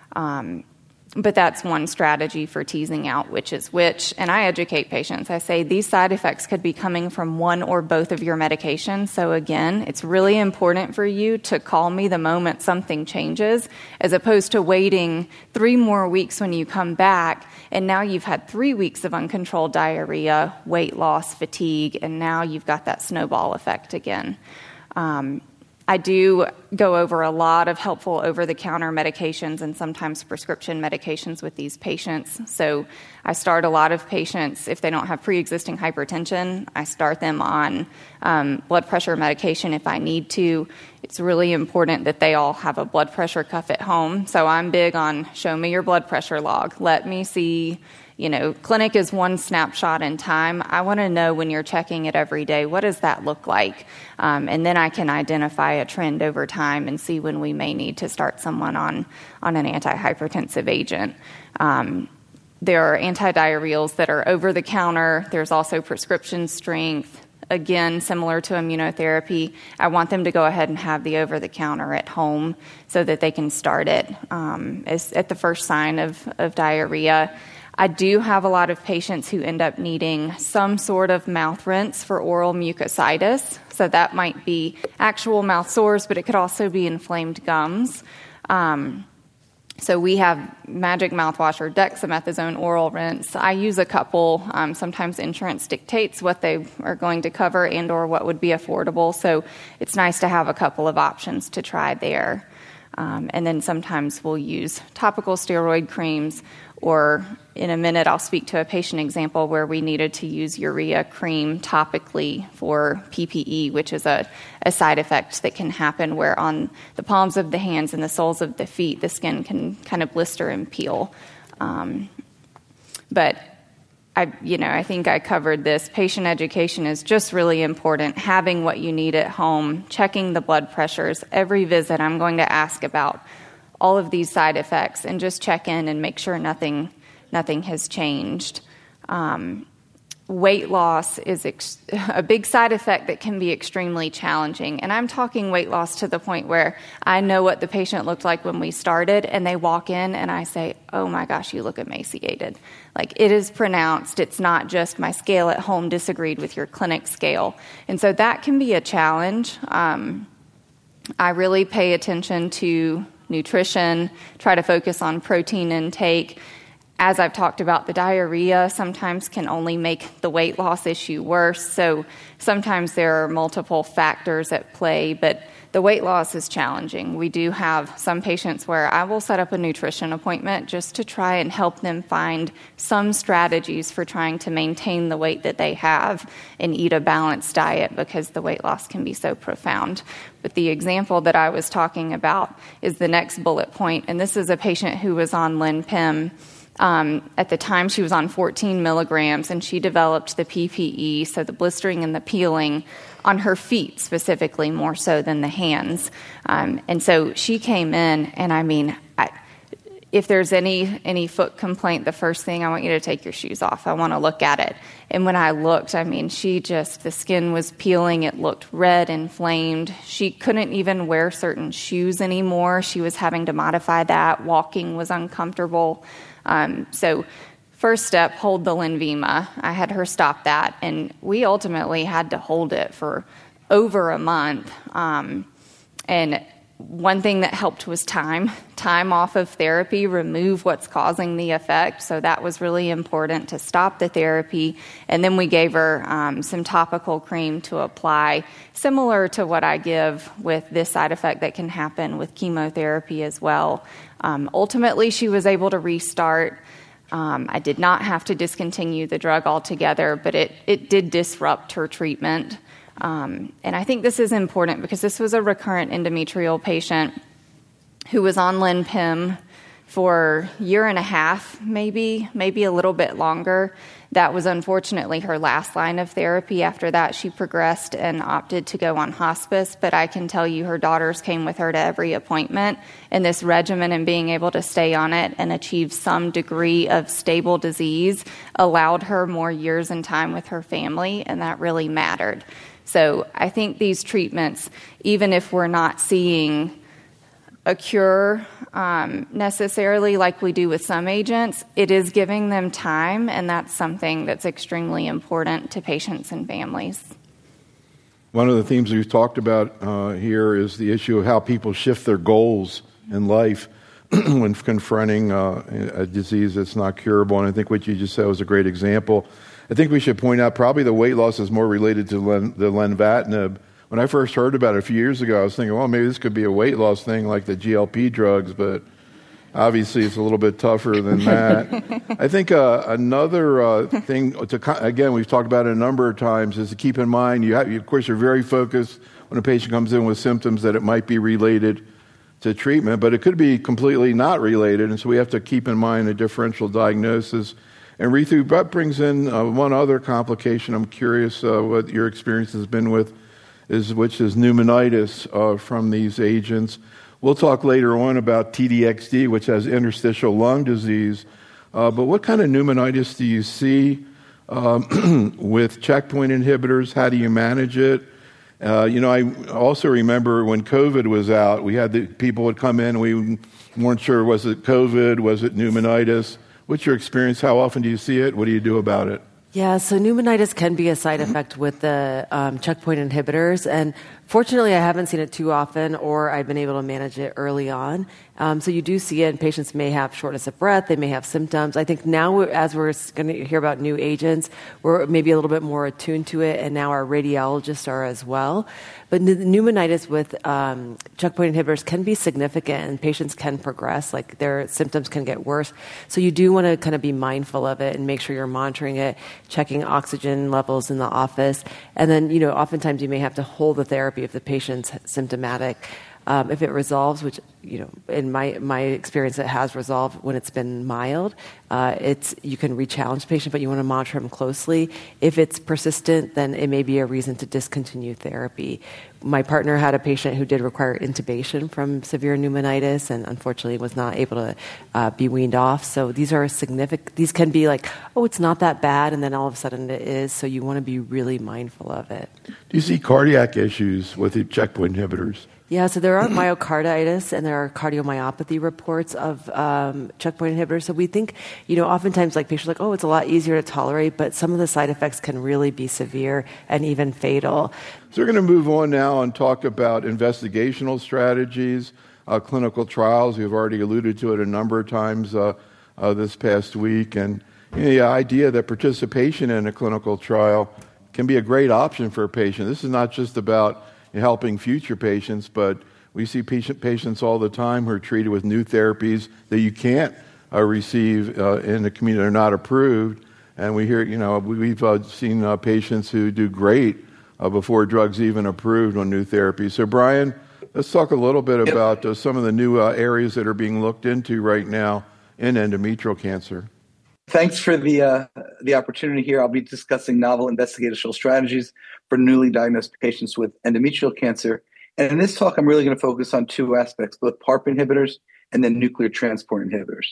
Um, but that's one strategy for teasing out which is which. And I educate patients. I say these side effects could be coming from one or both of your medications. So again, it's really important for you to call me the moment something changes, as opposed to waiting three more weeks when you come back, and now you've had three weeks of uncontrolled diarrhea, weight loss, fatigue, and now you've got that snowball effect again. Um, I do go over a lot of helpful over-the-counter medications and sometimes prescription medications with these patients. So I start a lot of patients, if they don't have pre-existing hypertension, I start them on um, blood pressure medication if I need to. It's really important that they all have a blood pressure cuff at home. So I'm big on show me your blood pressure log. Let me see. You know, clinic is one snapshot in time. I want to know when you're checking it every day, what does that look like? Um, and then I can identify a trend over time and see when we may need to start someone on, on an antihypertensive agent. Um, there are antidiarrheals that are over the counter. There's also prescription strength. Again, similar to immunotherapy, I want them to go ahead and have the over-the-counter at home so that they can start it um, as, at the first sign of, of diarrhea. I do have a lot of patients who end up needing some sort of mouth rinse for oral mucositis. So that might be actual mouth sores, but it could also be inflamed gums. Um, so we have Magic Mouthwash or dexamethasone oral rinse. I use a couple. Um, sometimes insurance dictates what they are going to cover and or what would be affordable. So it's nice to have a couple of options to try there. Um, and then sometimes we'll use topical steroid creams, or in a minute I'll speak to a patient example where we needed to use urea cream topically for P P E, which is a, a side effect that can happen where on the palms of the hands and the soles of the feet, the skin can kind of blister and peel. Um, but I, you know, I think I covered this. Patient education is just really important. Having what you need at home, checking the blood pressures. Every visit, I'm going to ask about all of these side effects and just check in and make sure nothing, nothing has changed. Um, weight loss is ex- a big side effect that can be extremely challenging. And I'm talking weight loss to the point where I know what the patient looked like when we started, and they walk in and I say, oh my gosh, you look emaciated. Like, it is pronounced. It's not just my scale at home disagreed with your clinic scale. And so that can be a challenge. Um, I really pay attention to nutrition, try to focus on protein intake. As I've talked about, the diarrhea sometimes can only make the weight loss issue worse. So sometimes there are multiple factors at play, but the weight loss is challenging. We do have some patients where I will set up a nutrition appointment just to try and help them find some strategies for trying to maintain the weight that they have and eat a balanced diet, because the weight loss can be so profound. But the example that I was talking about is the next bullet point, and this is a patient who was on Len-Pem. Um, at the time, she was on fourteen milligrams, and she developed the P P E, so the blistering and the peeling on her feet specifically, more so than the hands. Um, and so she came in, and I mean, I, if there's any any foot complaint, the first thing, I want you to take your shoes off. I want to look at it. And when I looked, I mean, she just, the skin was peeling. It looked red, inflamed. She couldn't even wear certain shoes anymore. She was having to modify that. Walking was uncomfortable. Um, so first step, hold the Lenvima. I had her stop that, and we ultimately had to hold it for over a month. Um, and one thing that helped was time, time off of therapy, remove what's causing the effect. So that was really important to stop the therapy. And then we gave her um, some topical cream to apply, similar to what I give with this side effect that can happen with chemotherapy as well. Um, ultimately, she was able to restart. Um, I did not have to discontinue the drug altogether, but it, it did disrupt her treatment. Um, and I think this is important because this was a recurrent endometrial patient who was on Len-Pem for a year and a half, maybe, maybe a little bit longer. That was unfortunately her last line of therapy. After that, she progressed and opted to go on hospice. But I can tell you her daughters came with her to every appointment. And this regimen and being able to stay on it and achieve some degree of stable disease allowed her more years and time with her family, and that really mattered. So I think these treatments, even if we're not seeing a cure um, necessarily like we do with some agents, it is giving them time, and that's something that's extremely important to patients and families. One of the themes we've talked about uh, here is the issue of how people shift their goals in life when confronting uh, a disease that's not curable, and I think what you just said was a great example. I think we should point out probably the weight loss is more related to len- the lenvatinib. When I first heard about it a few years ago, I was thinking, well, maybe this could be a weight loss thing like the G L P drugs, but obviously it's a little bit tougher than that. I think uh, another uh, thing, to again, we've talked about it a number of times, is to keep in mind, you have, of course, you're very focused when a patient comes in with symptoms that it might be related to treatment, but it could be completely not related, and so we have to keep in mind a differential diagnosis. And Ritu, that brings in uh, one other complication I'm curious uh, what your experience has been with, is which is pneumonitis uh, from these agents. We'll talk later on about T D X D, which has interstitial lung disease. Uh, but what kind of pneumonitis do you see um, with checkpoint inhibitors? How do you manage it? Uh, you know, I also remember when COVID was out, we had the people would come in, we weren't sure, was it COVID, was it pneumonitis? What's your experience? How often do you see it? What do you do about it? Yeah, so pneumonitis can be a side effect with the um, checkpoint inhibitors, and fortunately I haven't seen it too often, or I've been able to manage it early on. Um, so you do see it, and patients may have shortness of breath, they may have symptoms. I think now, as we're going to hear about new agents, we're maybe a little bit more attuned to it, and now our radiologists are as well. But pneumonitis with um, checkpoint inhibitors can be significant, and patients can progress, like their symptoms can get worse. So you do want to kind of be mindful of it and make sure you're monitoring it, checking oxygen levels in the office. And then, you know, oftentimes you may have to hold the therapy if the patient's symptomatic. Um, if it resolves, which, you know, in my my experience, it has resolved when it's been mild, uh, it's you can re-challenge the patient, but you want to monitor them closely. If it's persistent, then it may be a reason to discontinue therapy. My partner had a patient who did require intubation from severe pneumonitis, and unfortunately was not able to uh, be weaned off. So these are significant. These can be like, oh, it's not that bad, and then all of a sudden it is. So you want to be really mindful of it. Do you see cardiac issues with the checkpoint inhibitors? Yeah, so there are myocarditis and there are cardiomyopathy reports of um, checkpoint inhibitors. So we think, you know, oftentimes like patients are like, oh, it's a lot easier to tolerate, but some of the side effects can really be severe and even fatal. So we're going to move on now and talk about investigational strategies, uh, clinical trials. We've already alluded to it a number of times uh, uh, this past week. And you know, the idea that participation in a clinical trial can be a great option for a patient. This is not just about helping future patients, but we see patient, patients all the time who are treated with new therapies that you can't uh, receive uh, in the community, they're not approved. And we hear, you know, we've uh, seen uh, patients who do great uh, before drugs even approved on new therapies. So Brian, let's talk a little bit about uh, some of the new uh, areas that are being looked into right now in endometrial cancer. Thanks for the uh, the opportunity here. I'll be discussing novel investigational strategies for newly diagnosed patients with endometrial cancer. And in this talk, I'm really going to focus on two aspects, both PARP inhibitors and then nuclear transport inhibitors.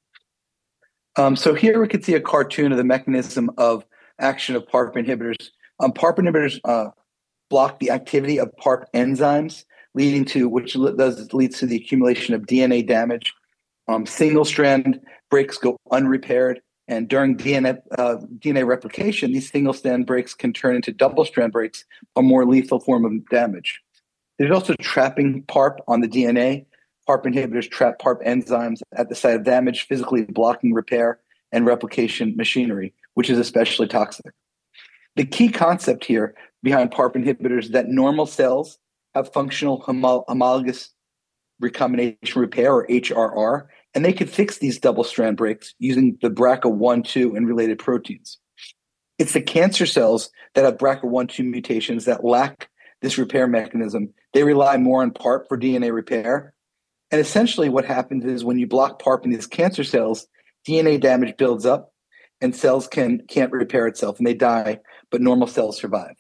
Um, so here we can see a cartoon of the mechanism of action of PARP inhibitors. Um, PARP inhibitors uh, block the activity of PARP enzymes, leading to which does leads to the accumulation of D N A damage. Um, single-strand breaks go unrepaired, and during D N A, uh, D N A replication, these single-strand breaks can turn into double-strand breaks, a more lethal form of damage. There's also trapping PARP on the D N A. PARP inhibitors trap PARP enzymes at the site of damage, physically blocking repair and replication machinery, which is especially toxic. The key concept here behind PARP inhibitors is that normal cells have functional homo- homologous recombination repair, or H R R, and they can fix these double-strand breaks using the B R C A one two and related proteins. It's the cancer cells that have B R C A one two mutations that lack this repair mechanism. They rely more on PARP for D N A repair. And essentially what happens is when you block PARP in these cancer cells, D N A damage builds up and cells can, can't repair itself and they die, but normal cells survive.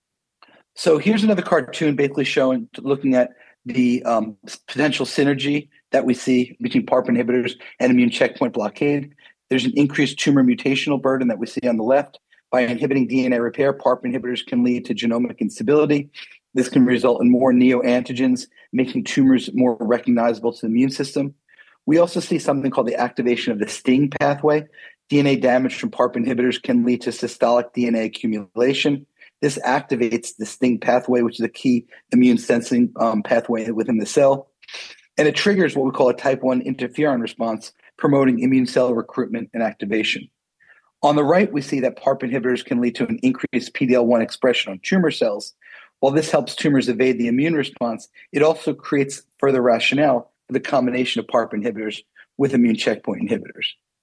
So here's another cartoon basically showing, looking at the um, potential synergy that we see between PARP inhibitors and immune checkpoint blockade. There's an increased tumor mutational burden that we see on the left. By inhibiting D N A repair, PARP inhibitors can lead to genomic instability. This can result in more neoantigens, making tumors more recognizable to the immune system. We also see something called the activation of the STING pathway. D N A damage from PARP inhibitors can lead to systolic D N A accumulation. This activates the STING pathway, which is a key immune sensing um, pathway within the cell. And it triggers what we call a type one interferon response, promoting immune cell recruitment and activation. On the right, we see that PARP inhibitors can lead to an increased P D L one expression on tumor cells. While this helps tumors evade the immune response, it also creates further rationale for the combination of PARP inhibitors with immune checkpoint inhibitors.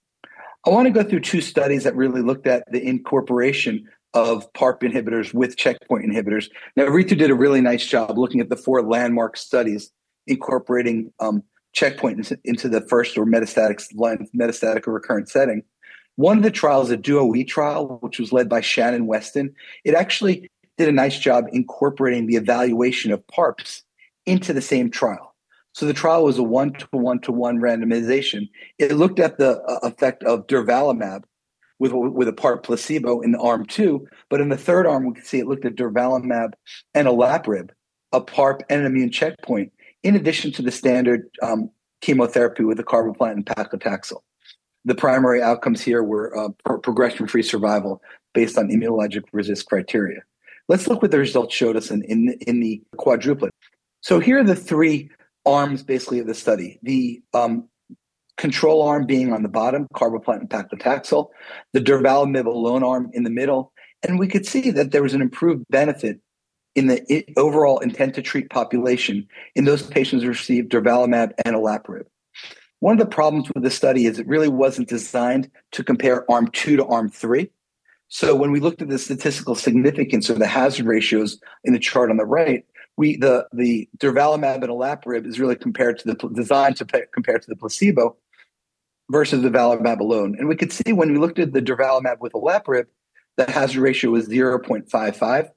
I want to go through two studies that really looked at the incorporation of PARP inhibitors with checkpoint inhibitors. Now, Ritu did a really nice job looking at the four landmark studies incorporating um, checkpoint into, into the first or metastatic line, metastatic or recurrent setting. One of the trials, a DUO-E trial, which was led by Shannon Weston, it actually did a nice job incorporating the evaluation of PARPs into the same trial. So the trial was a one-to-one-to-one randomization. It looked at the uh, effect of durvalumab with, with a PARP placebo in the arm two, but in the third arm, we can see it looked at durvalumab and olaparib, a PARP and an immune checkpoint, in addition to the standard um, chemotherapy with the carboplatin and paclitaxel. The primary outcomes here were uh, pro- progression-free survival based on immunologic resist criteria. Let's look what the results showed us in, in, in the quadruplet. So here are the three arms basically of the study. The um, control arm being on the bottom, carboplatin and paclitaxel, the durvalumab alone arm in the middle, and we could see that there was an improved benefit in the overall intent to treat population in those patients who received durvalumab and olaparib. One of the problems with the study is it really wasn't designed to compare arm two to arm three. So when we looked at the statistical significance or the hazard ratios in the chart on the right, we the the durvalumab and olaparib is really compared to the designed to pay, compared to the placebo versus the durvalumab alone. And we could see when we looked at the durvalumab with olaparib, the hazard ratio was zero point five five.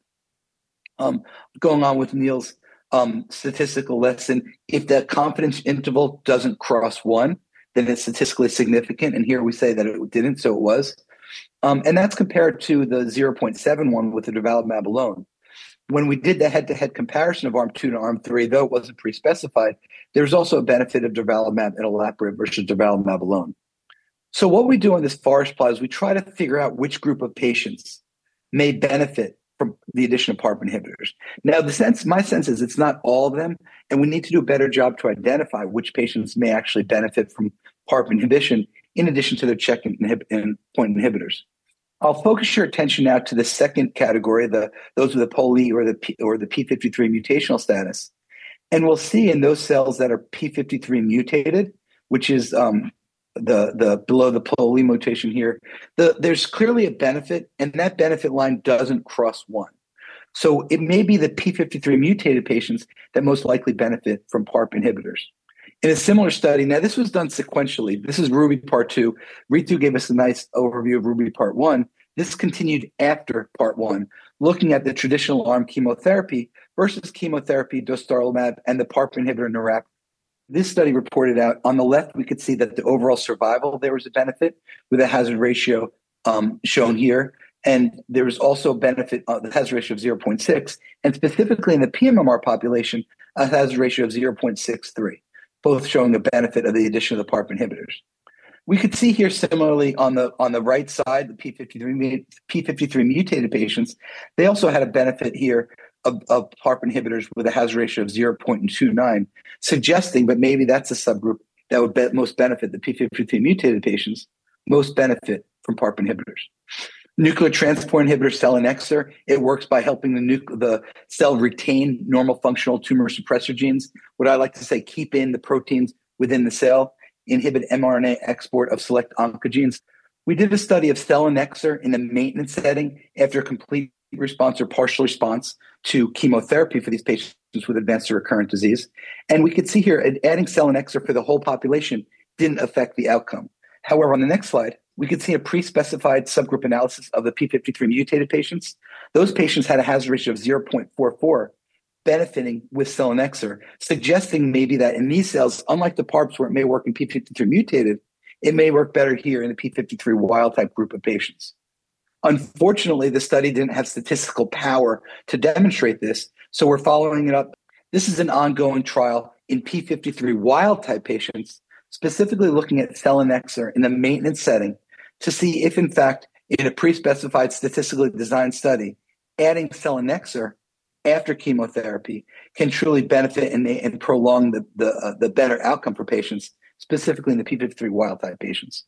Um, going on with Neil's um, statistical lesson, if that confidence interval doesn't cross one, then it's statistically significant. And here we say that it didn't, so it was. Um, and that's compared to the zero point seven one with the durvalumab alone. When we did the head-to-head comparison of arm two to arm three, though it wasn't pre-specified, there was also a benefit of durvalumab and olaparib versus durvalumab alone. So what we do in this forest plot is we try to figure out which group of patients may benefit from the addition of PARP inhibitors. Now, the sense, my sense is it's not all of them, and we need to do a better job to identify which patients may actually benefit from PARP inhibition in addition to their checkpoint inhibitors. I'll focus your attention now to the second category, the those with the P O L E or the P, or the P fifty-three mutational status, and we'll see in those cells that are P fifty-three mutated, which is um, the the below the P O L E mutation here, the, there's clearly a benefit, and that benefit line doesn't cross one. So it may be the P fifty-three mutated patients that most likely benefit from PARP inhibitors. In a similar study, now this was done sequentially. This is Ruby Part two. Ritu gave us a nice overview of Ruby Part one. This continued after Part one, looking at the traditional arm chemotherapy versus chemotherapy, dostarlimab, and the PARP inhibitor niraparib. This study reported out on the left, we could see that the overall survival, there was a benefit with a hazard ratio um, shown here. And there was also a benefit, uh, the hazard ratio of zero point six, and specifically in the P M M R population, a hazard ratio of zero point six three, both showing the benefit of the addition of the PARP inhibitors. We could see here similarly on the on the right side, the P fifty-three, P fifty-three mutated patients, they also had a benefit here of, of PARP inhibitors with a hazard ratio of zero point two nine, suggesting, but maybe that's a subgroup that would be, most benefit the p fifty-three mutated patients, most benefit from PARP inhibitors. Nuclear transport inhibitor selinexor, it works by helping the, nu- the cell retain normal functional tumor suppressor genes. What I like to say, keep in the proteins within the cell, inhibit mRNA export of select oncogenes. We did a study of selinexor in the maintenance setting after a complete response or partial response to chemotherapy for these patients with advanced or recurrent disease. And we could see here, adding selinexor for the whole population didn't affect the outcome. However, on the next slide, we could see a pre-specified subgroup analysis of the p fifty-three mutated patients. Those patients had a hazard ratio of zero point four four, benefiting with selinexor, suggesting maybe that in these cells, unlike the PARPs where it may work in p fifty-three mutated, it may work better here in the p fifty-three wild type group of patients. Unfortunately, the study didn't have statistical power to demonstrate this, so we're following it up. This is an ongoing trial in p fifty-three wild type patients, specifically looking at selinexor in the maintenance setting to see if, in fact, in a pre-specified statistically designed study, adding selinexor after chemotherapy can truly benefit and, and prolong the, the, uh, the better outcome for patients, specifically in the p fifty-three wild type patients.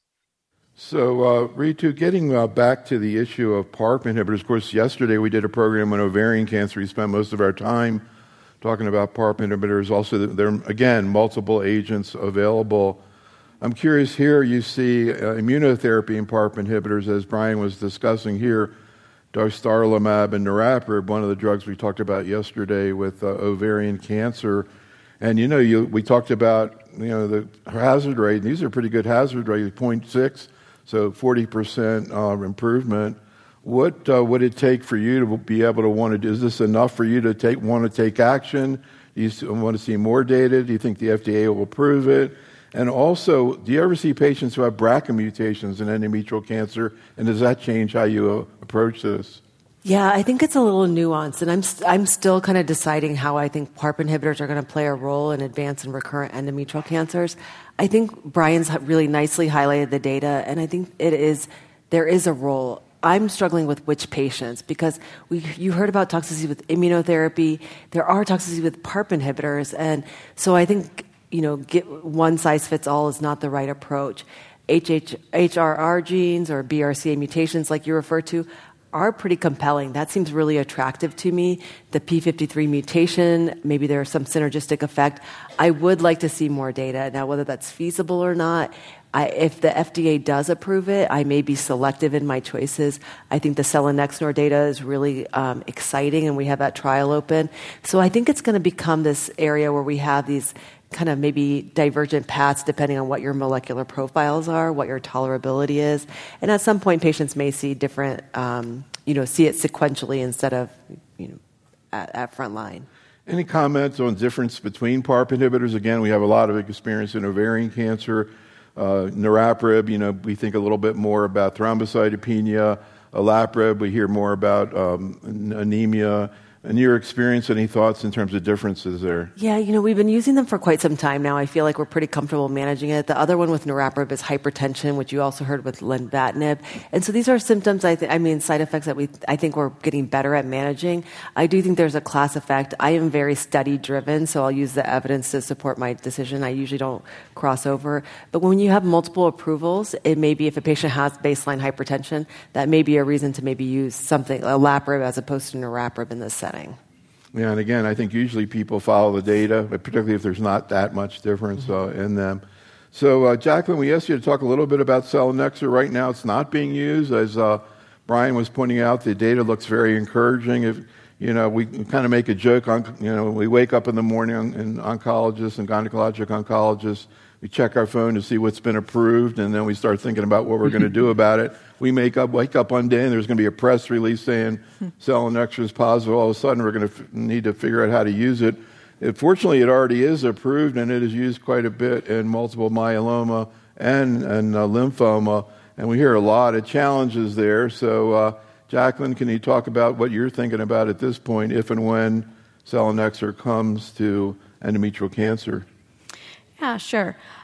So, uh, Ritu, getting uh, back to the issue of PARP inhibitors, of course, yesterday we did a program on ovarian cancer. We spent most of our time talking about PARP inhibitors. Also, there are, again, multiple agents available. I'm curious here, you see uh, immunotherapy in PARP inhibitors, as Brian was discussing here, dostarlimab and niraparib, one of the drugs we talked about yesterday with uh, ovarian cancer. And, you know, you, we talked about, you know, the hazard rate. These are pretty good hazard rates, zero point six, so forty percent uh, improvement. What uh, would it take for you to be able to want to do? Is this enough for you to take want to take action? Do you want to see more data? Do you think the F D A will approve it? And also, do you ever see patients who have B R C A mutations in endometrial cancer, and does that change how you uh, approach this? Yeah, I think it's a little nuanced, and I'm st- I'm still kind of deciding how I think PARP inhibitors are going to play a role in advanced and recurrent endometrial cancers. I think Brian's really nicely highlighted the data, and I think it is there is a role. I'm struggling with which patients, because we you heard about toxicity with immunotherapy. There are toxicity with PARP inhibitors, and so I think, you know, get one size fits all is not the right approach. H H R R genes or B R C A mutations, like you refer to, are pretty compelling. That seems really attractive to me. The p fifty-three mutation, maybe there's some synergistic effect. I would like to see more data. Now, whether that's feasible or not, I, if the F D A does approve it, I may be selective in my choices. I think the selinexor data is really um, exciting, and we have that trial open. So I think it's going to become this area where we have these kind of maybe divergent paths depending on what your molecular profiles are, what your tolerability is. And at some point, patients may see different, um, you know, see it sequentially instead of, you know, at, at front line. Any comments on difference between PARP inhibitors? Again, we have a lot of experience in ovarian cancer. Uh, niraparib, you know, we think a little bit more about thrombocytopenia. Olaparib, we hear more about um, anemia. In your experience, any thoughts in terms of differences there? Yeah, you know, we've been using them for quite some time now. I feel like we're pretty comfortable managing it. The other one with niraparib is hypertension, which you also heard with lenvatinib. And so these are symptoms, I, th- I mean, side effects that we, I think we're getting better at managing. I do think there's a class effect. I am very study-driven, so I'll use the evidence to support my decision. I usually don't cross over. But when you have multiple approvals, it may be if a patient has baseline hypertension, that may be a reason to maybe use something, olaparib as opposed to niraparib in this setting. Yeah, and again, I think usually people follow the data, particularly if there's not that much difference uh, in them. So, uh, Jacqueline, we asked you to talk a little bit about selinexor. Right now, it's not being used. As uh, Brian was pointing out, the data looks very encouraging. If you know, we kind of make a joke on, you know, we wake up in the morning, and oncologists and gynecologic oncologists, we check our phone to see what's been approved, and then we start thinking about what we're going to do about it. We make up, wake up one day, and there's going to be a press release saying selinexor is positive. All of a sudden, we're going to f- need to figure out how to use it. it. Fortunately, it already is approved, and it is used quite a bit in multiple myeloma and, and uh, lymphoma, and we hear a lot of challenges there. So, uh, Jacqueline, can you talk about what you're thinking about at this point, if and when selinexor comes to endometrial cancer? Yeah, sure.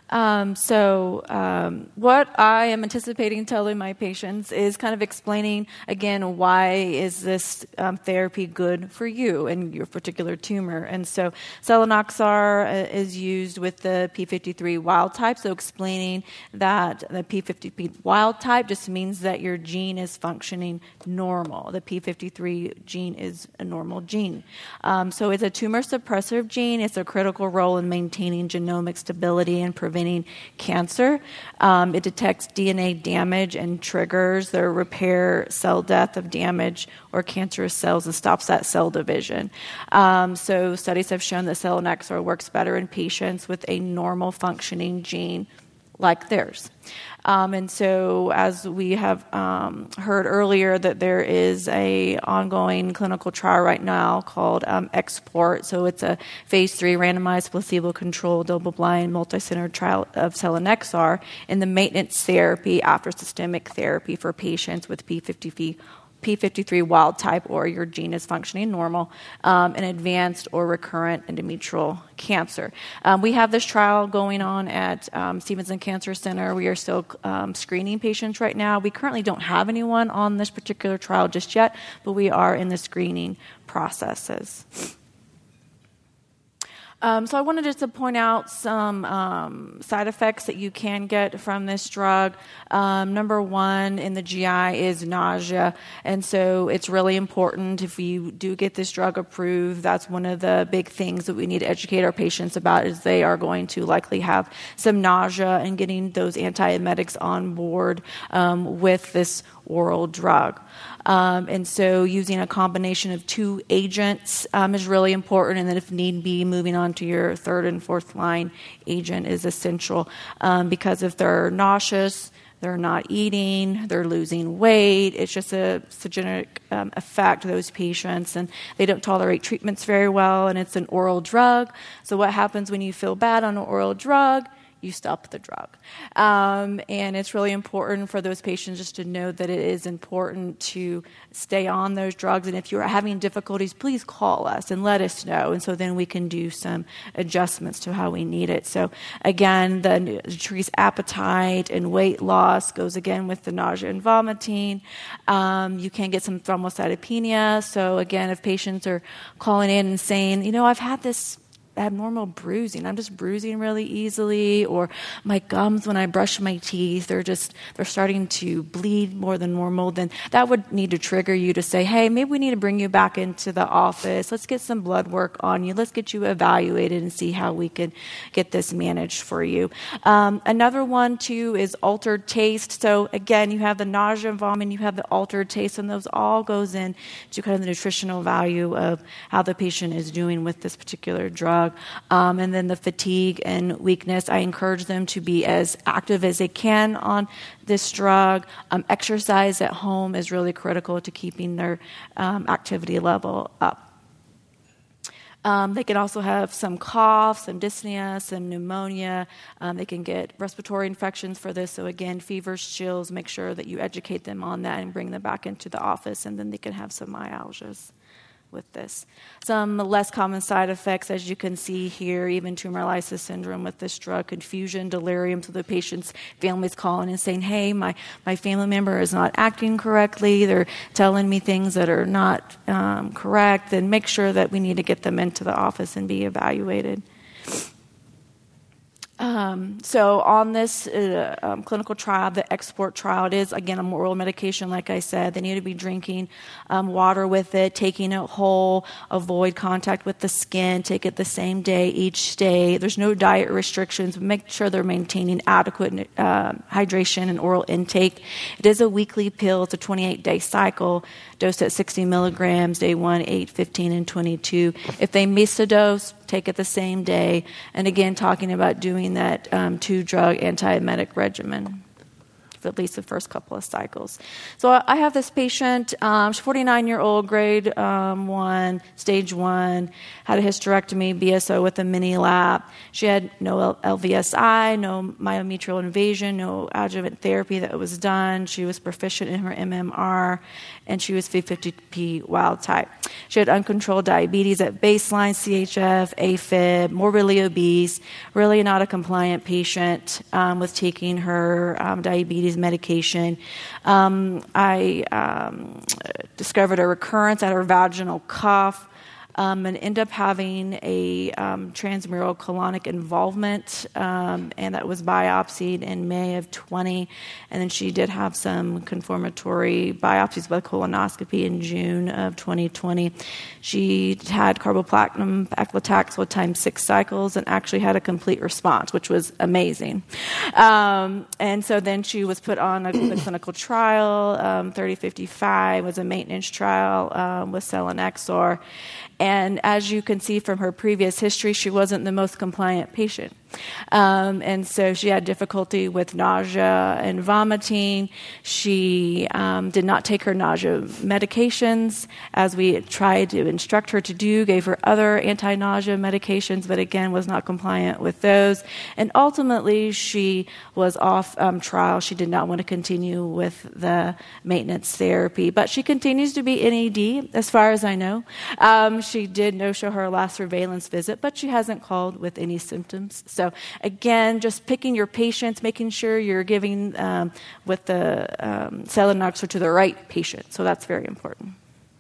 Um, so um, what I am anticipating telling my patients is kind of explaining, again, why is this um, therapy good for you and your particular tumor. And so selinexor uh, is used with the p fifty-three wild type, so explaining that the p fifty-three wild type just means that your gene is functioning normal. The p fifty-three gene is a normal gene. Um, so it's a tumor suppressive gene. It's a critical role in maintaining genomic stability and preventing cancer. Um, it detects D N A damage and triggers the repair cell death of damaged or cancerous cells and stops that cell division. Um, so studies have shown that selinexor works better in patients with a normal functioning gene like theirs. Um, and so as we have um, heard earlier that there is a ongoing clinical trial right now called um, EXPORT. So it's a phase three randomized placebo-controlled double-blind multi-center trial of selinexor in the maintenance therapy after systemic therapy for patients with p fifty-three p fifty-three wild type or your gene is functioning normal um, in advanced or recurrent endometrial cancer. Um, we have this trial going on at um, Stevenson Cancer Center. We are still um, screening patients right now. We currently don't have anyone on this particular trial just yet, but we are in the screening processes. Um, so I wanted just to point out some um, side effects that you can get from this drug. Um, number one in the G I is nausea, and so it's really important if you do get this drug approved. That's one of the big things that we need to educate our patients about is they are going to likely have some nausea, and getting those antiemetics on board um, with this oral drug. Um, and so using a combination of two agents um, is really important, and then if need be, moving on to your third and fourth line agent is essential um, because if they're nauseous, they're not eating, they're losing weight, it's just a synergistic um, effect to those patients, and they don't tolerate treatments very well, and it's an oral drug. So what happens when you feel bad on an oral drug? You stop the drug. Um, and it's really important for those patients just to know that it is important to stay on those drugs. And if you're having difficulties, please call us and let us know. And so then we can do some adjustments to how we need it. So again, the decreased appetite and weight loss goes again with the nausea and vomiting. Um, you can get some thrombocytopenia. So again, if patients are calling in and saying, you know, I've had this abnormal bruising. I'm just bruising really easily, or my gums when I brush my teeth, they're just, they're starting to bleed more than normal, then that would need to trigger you to say, hey, maybe we need to bring you back into the office. Let's get some blood work on you. Let's get you evaluated and see how we can get this managed for you. Um, another one, too, is altered taste. So again, you have the nausea and vomiting, you have the altered taste, and those all goes in to kind of the nutritional value of how the patient is doing with this particular drug. Um, and then the fatigue and weakness, I encourage them to be as active as they can on this drug. Um, exercise at home is really critical to keeping their um, activity level up. Um, they can also have some cough, some dyspnea, some pneumonia. Um, they can get respiratory infections for this. So again, fevers, chills, make sure that you educate them on that and bring them back into the office, and then they can have some myalgias with this. Some less common side effects, as you can see here, even tumor lysis syndrome with this drug, confusion, delirium, so the patient's family's calling and saying, hey, my, my family member is not acting correctly, they're telling me things that are not um, correct, then make sure that we need to get them into the office and be evaluated. Um, so on this uh, um, clinical trial, the EXPORT trial, it is, again, an oral medication, like I said. They need to be drinking um, water with it, taking it whole, avoid contact with the skin, take it the same day each day. There's no diet restrictions. Make sure they're maintaining adequate uh, hydration and oral intake. It is a weekly pill. It's a twenty-eight day cycle, dosed at sixty milligrams, day one, eight, fifteen, and twenty-two. If they miss a dose, take it the same day. And again, talking about doing that um, two-drug antiemetic regimen for at least the first couple of cycles. So I have this patient, um, she's forty-nine-year-old, grade um, one, stage one, had a hysterectomy, B S O with a mini lap. She had no L V S I, no myometrial invasion, no adjuvant therapy that was done. She was proficient in her M M R, and she was V fifty P wild type. She had uncontrolled diabetes at baseline, C H F, AFib, morbidly obese, really not a compliant patient um, with taking her um, diabetes medication. Um, I um, discovered a recurrence at her vaginal cuff. Um, and end up having a um, transmural colonic involvement, um, and that was biopsied in May of twenty. And then she did have some confirmatory biopsies by colonoscopy in June of twenty twenty. She had carboplatin paclitaxel times six cycles and actually had a complete response, which was amazing. Um, and so then she was put on a, a clinical trial. Um, thirty fifty-five was a maintenance trial um, with selinexor. And as you can see from her previous history, she wasn't the most compliant patient. Um, and so she had difficulty with nausea and vomiting. She um, did not take her nausea medications, as we tried to instruct her to do, gave her other anti-nausea medications, but again was not compliant with those. And ultimately, she was off um, trial. She did not want to continue with the maintenance therapy, but she continues to be N A D, as far as I know. Um, she did no-show her last surveillance visit, but she hasn't called with any symptoms. So again, just picking your patients, making sure you're giving um, with the um, selinexor to the right patient. So that's very important.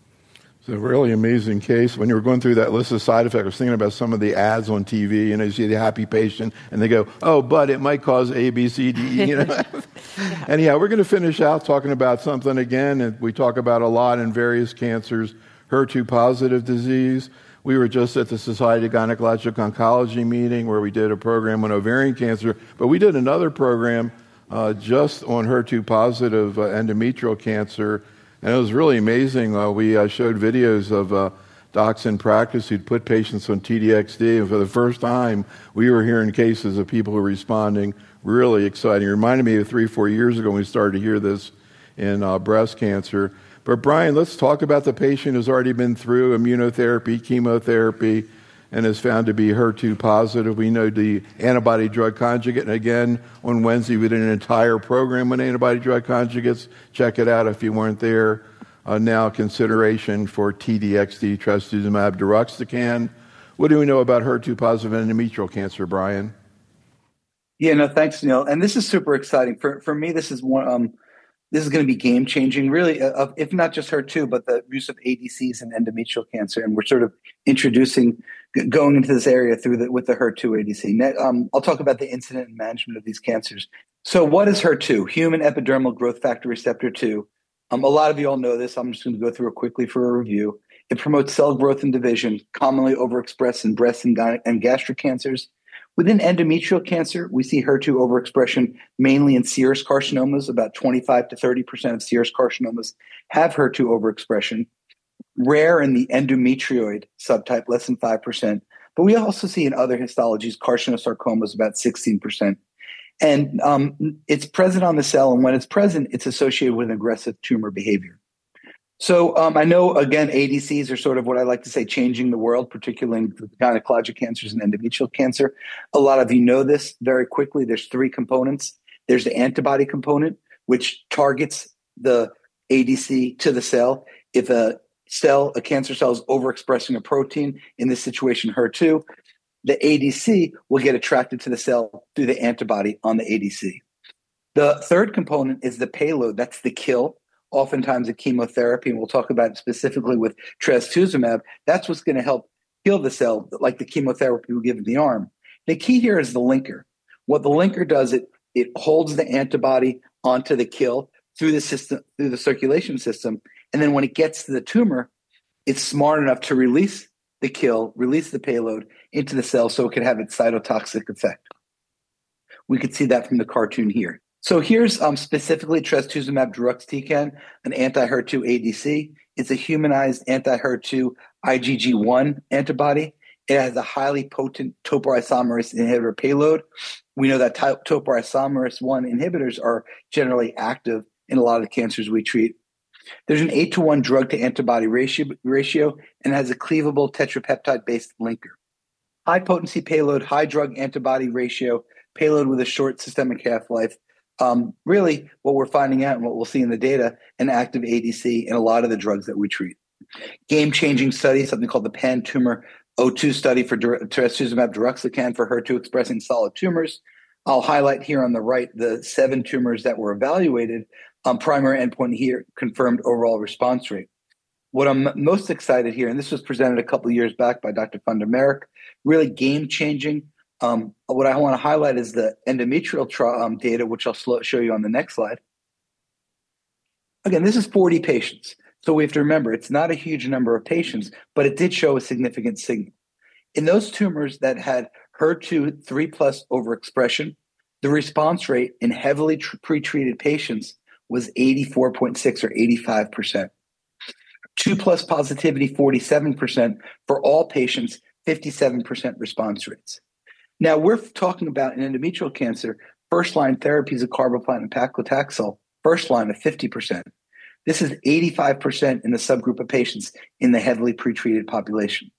It's a really amazing case. When you were going through that list of side effects, I was thinking about some of the ads on T V. You know, you see the happy patient, and they go, "Oh, but it might cause A, B, C, D, E." You know. Yeah. Anyhow, we're going to finish out talking about something again, and we talk about a lot in various cancers. H E R two positive disease. We were just at the Society of Gynecologic Oncology meeting where we did a program on ovarian cancer, but we did another program uh, just on H E R two positive uh, endometrial cancer, and it was really amazing. Uh, we uh, showed videos of uh, docs in practice who'd put patients on T D X D, and for the first time, we were hearing cases of people who were responding. Really exciting. It reminded me of three, four years ago when we started to hear this in uh, breast cancer. But Brian, let's talk about the patient who's already been through immunotherapy, chemotherapy, and is found to be H E R two positive. We know the antibody drug conjugate. And again, on Wednesday, we did an entire program on antibody drug conjugates. Check it out if you weren't there. Uh, now, consideration for T D X D, trastuzumab deruxtecan. What do we know about H E R two positive endometrial cancer, Brian? Yeah, no, thanks, Neil. And this is super exciting. For for me, this is one. Um, This is going to be game-changing, really, uh, if not just H E R two, but the use of A D Cs in endometrial cancer. And we're sort of introducing, g- going into this area through the, with the H E R two A D C. Now, um, I'll talk about the incident and management of these cancers. So what is H E R two? Human epidermal growth factor receptor two. Um, a lot of you all know this. I'm just going to go through it quickly for a review. It promotes cell growth and division, commonly overexpressed in breast and, gyne- and gastric cancers. Within endometrial cancer, we see H E R two overexpression mainly in serous carcinomas. About twenty-five to thirty percent of serous carcinomas have H E R two overexpression. Rare in the endometrioid subtype, less than five percent. But we also see in other histologies, carcinosarcomas, about sixteen percent. And um, it's present on the cell, and when it's present, it's associated with aggressive tumor behavior. So um, I know, again, A D Cs are sort of what I like to say changing the world, particularly in gynecologic cancers and endometrial cancer. A lot of you know this very quickly. There's three components. There's the antibody component, which targets the A D C to the cell. If a cell, a cancer cell is overexpressing a protein, in this situation H E R two, the A D C will get attracted to the cell through the antibody on the A D C. The third component is the payload. That's the kill. Oftentimes a chemotherapy, and we'll talk about it specifically with trastuzumab, that's what's going to help kill the cell, like the chemotherapy we give in the arm. The key here is the linker. What the linker does, it it holds the antibody onto the kill through the system, through the circulation system, and then when it gets to the tumor, it's smart enough to release the kill, release the payload into the cell so it can have its cytotoxic effect. We could see that from the cartoon here. So here's um, specifically trastuzumab deruxtecan, an anti-H E R two A D C. It's a humanized anti-H E R two I G G one antibody. It has a highly potent topoisomerase inhibitor payload. We know that topoisomerase one inhibitors are generally active in a lot of the cancers we treat. There's an eight to one drug to antibody ratio, ratio and has a cleavable tetrapeptide-based linker. High potency payload, high drug antibody ratio, payload with a short systemic half-life. Um, really, what we're finding out and what we'll see in the data, an active A D C in a lot of the drugs that we treat. Game-changing study, something called the pan-tumor O two study for trastuzumab deruxtecan for H E R two expressing solid tumors. I'll highlight here on the right the seven tumors that were evaluated. Um, primary endpoint here, confirmed overall response rate. What I'm most excited here, and this was presented a couple of years back by Doctor van der Merk, really game-changing. Um, what I want to highlight is the endometrial tra- um, data, which I'll slow- show you on the next slide. Again, this is forty patients. So we have to remember, it's not a huge number of patients, but it did show a significant signal. In those tumors that had H E R two three plus overexpression, the response rate in heavily tr- pretreated patients was eighty-four point six or eighty-five percent. two plus positivity, forty-seven percent. For all patients, fifty-seven percent response rates. Now, we're talking about in endometrial cancer, first-line therapies of carboplatin and paclitaxel, first line of fifty percent. This is eighty-five percent in the subgroup of patients in the heavily pretreated population.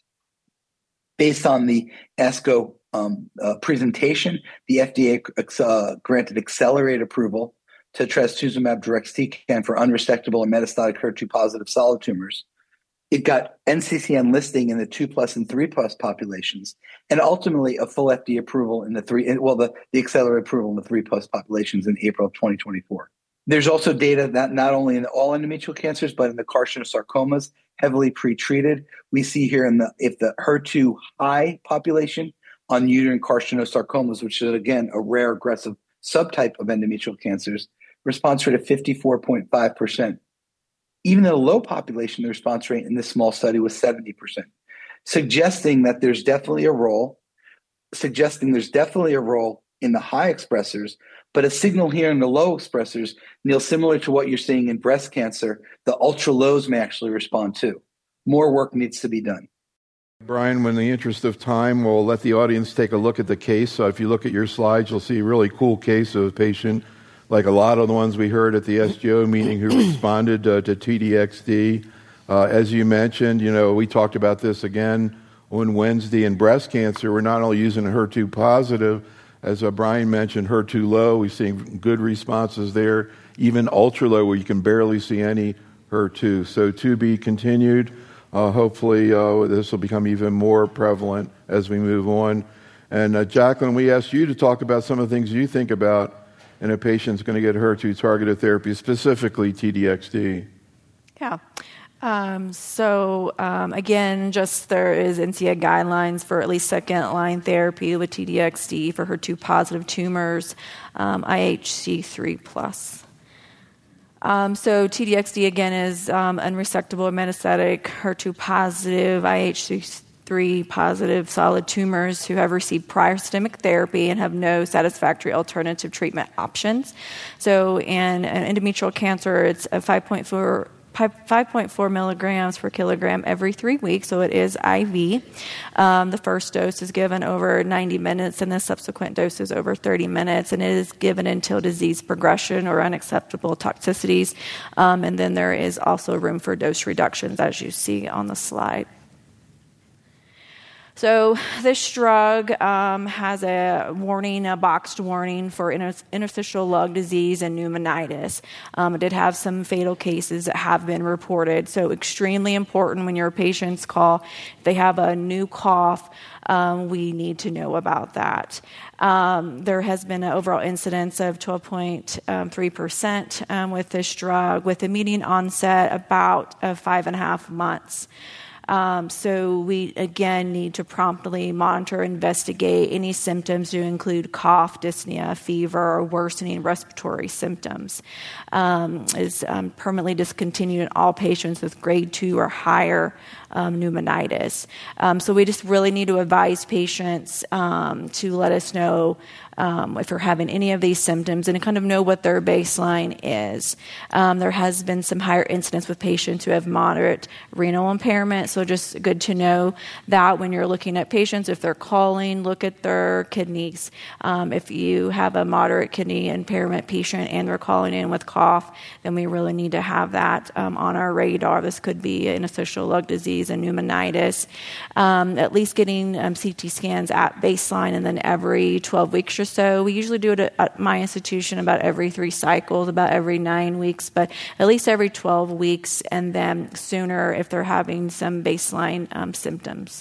Based on the ASCO um, uh, presentation, the F D A uh, granted accelerated approval to trastuzumab deruxtecan for unresectable and metastatic H E R two positive solid tumors. It got N C C N listing in the two plus and three plus populations, and ultimately a full F D A approval in the three, well, the, the accelerated approval in the three plus populations in April of twenty twenty-four. There's also data that not only in all endometrial cancers, but in the carcinosarcomas, heavily pretreated. We see here in the, if the H E R two high population on uterine carcinosarcomas, which is again, a rare aggressive subtype of endometrial cancers, response rate of fifty-four point five percent. Even in a low population, the response rate in this small study was seventy percent, suggesting that there's definitely a role, suggesting there's definitely a role in the high expressors, but a signal here in the low expressors, Neil, similar to what you're seeing in breast cancer, the ultra lows may actually respond too. More work needs to be done. Brian, in the interest of time, we'll let the audience take a look at the case. So if you look at your slides, you'll see a really cool case of a patient like a lot of the ones we heard at the S G O meeting who responded uh, to T D X D. Uh, as you mentioned, you know, we talked about this again on Wednesday in breast cancer. We're not only using H E R two positive, as uh, Brian mentioned, H E R two low. We've seen good responses there, even ultra low where you can barely see any H E R two. So to be continued. Uh, hopefully uh, this will become even more prevalent as we move on. And uh, Jacqueline, we asked you to talk about some of the things you think about and a patient's going to get H E R two targeted therapy, specifically T D X D. Yeah. Um, so um, again, just there is N C A guidelines for at least second-line therapy with T D X D for H E R two positive tumors, um, I H C three plus. Um, so T D X D again is um, unresectable or metastatic H E R two positive I H C three positive solid tumors who have received prior systemic therapy and have no satisfactory alternative treatment options. So in, in endometrial cancer, it's a five point four five point four milligrams per kilogram every three weeks, so it is I V. Um, the first dose is given over ninety minutes, and the subsequent dose is over thirty minutes, and it is given until disease progression or unacceptable toxicities. Um, and then there is also room for dose reductions, as you see on the slide. So this drug um, has a warning, a boxed warning for inter- interstitial lung disease and pneumonitis. Um, it did have some fatal cases that have been reported. So extremely important when your patients call, if they have a new cough, um, we need to know about that. Um, there has been an overall incidence of twelve point three percent um, with this drug, with a median onset about uh, five and a half months. Um, so we, again, need to promptly monitor, investigate any symptoms to include cough, dyspnea, fever, or worsening respiratory symptoms. Um, is um, permanently discontinued in all patients with grade two or higher um, pneumonitis. Um, so we just really need to advise patients um, to let us know Um, if they're having any of these symptoms and kind of know what their baseline is. Um, there has been some higher incidence with patients who have moderate renal impairment, So just good to know that when you're looking at patients, if they're calling, look at their kidneys. Um, if you have a moderate kidney impairment patient and they're calling in with cough, then we really need to have that um, on our radar. This could be interstitial lung disease and pneumonitis. Um, at least getting um, C T scans at baseline and then every twelve weeks or so. We usually do it at, at my institution about every three cycles, about every nine weeks, but at least every twelve weeks, and then sooner if they're having some baseline um, symptoms.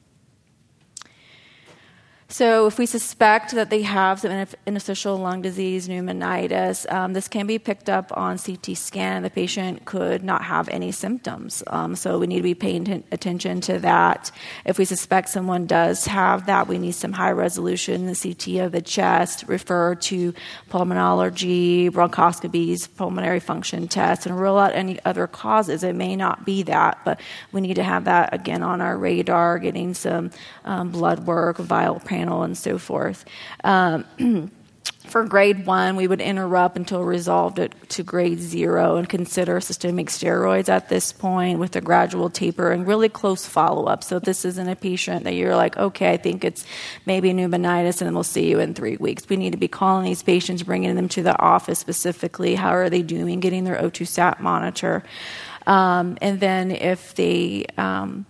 So if we suspect that they have some interstitial lung disease, pneumonitis, um, this can be picked up on C T scan. The patient could not have any symptoms. Um, so we need to be paying t- attention to that. If we suspect someone does have that, we need some high-resolution C T of the chest, refer to pulmonology, bronchoscopies, pulmonary function tests, and rule out any other causes. It may not be that, but we need to have that, again, on our radar, getting some um, blood work, vial panel, and so forth. Um, for grade one, we would interrupt until resolved it to grade zero and consider systemic steroids at this point with a gradual taper and really close follow-up. So if this isn't a patient that you're like, okay, I think it's maybe pneumonitis, and then we'll see you in three weeks. We need to be calling these patients, bringing them to the office specifically. How are they doing? Getting their O two sat monitor. Um, and then if they... Um,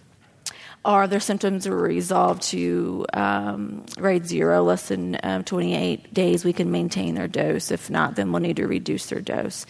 Or their symptoms are resolved to um, grade zero, less than um, twenty-eight days, we can maintain their dose. If not, then we'll need to reduce their dose.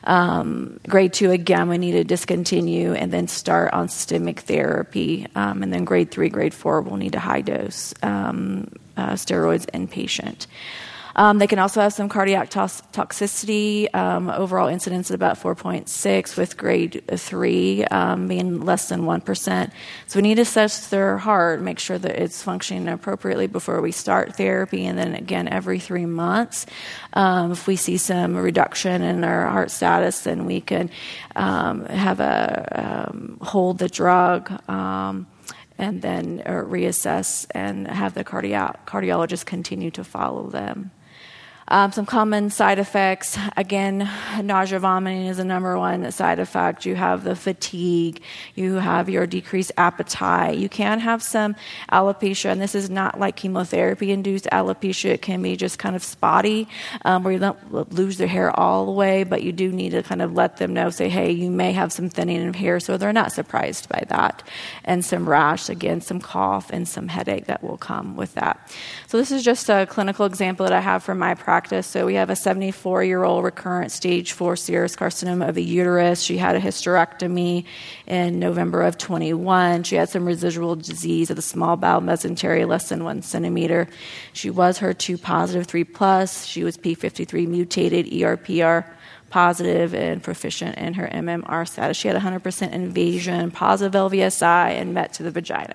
Um, grade two, again, we need to discontinue and then start on systemic therapy. Um, and then grade three, grade four, we'll need a high dose um, uh, steroids inpatient. Um, they can also have some cardiac tos- toxicity, um, overall incidence at about four point six, with grade three um, being less than one percent. So we need to assess their heart, make sure that it's functioning appropriately before we start therapy, and then again every three months. Um, if we see some reduction in their heart status, then we can um, have a um, hold the drug, um, and then uh, reassess and have the cardiac cardiologist continue to follow them. Um, some common side effects, again, nausea, vomiting is the number one side effect. You have the fatigue. You have your decreased appetite. You can have some alopecia, and this is not like chemotherapy-induced alopecia. It can be just kind of spotty, um, where you don't lose their hair all the way, but you do need to kind of let them know, say, hey, you may have some thinning of hair, so they're not surprised by that. And some rash, again, some cough, and some headache that will come with that. So this is just a clinical example that I have from my practice. So we have a seventy-four-year-old recurrent stage four serous carcinoma of the uterus. She had a hysterectomy in November of twenty-one. She had some residual disease of the small bowel mesentery, less than one centimeter. She was H E R two positive three plus. She was p fifty-three mutated, E R P R positive, and proficient in her M M R status. She had one hundred percent invasion, positive L V S I, and met to the vagina.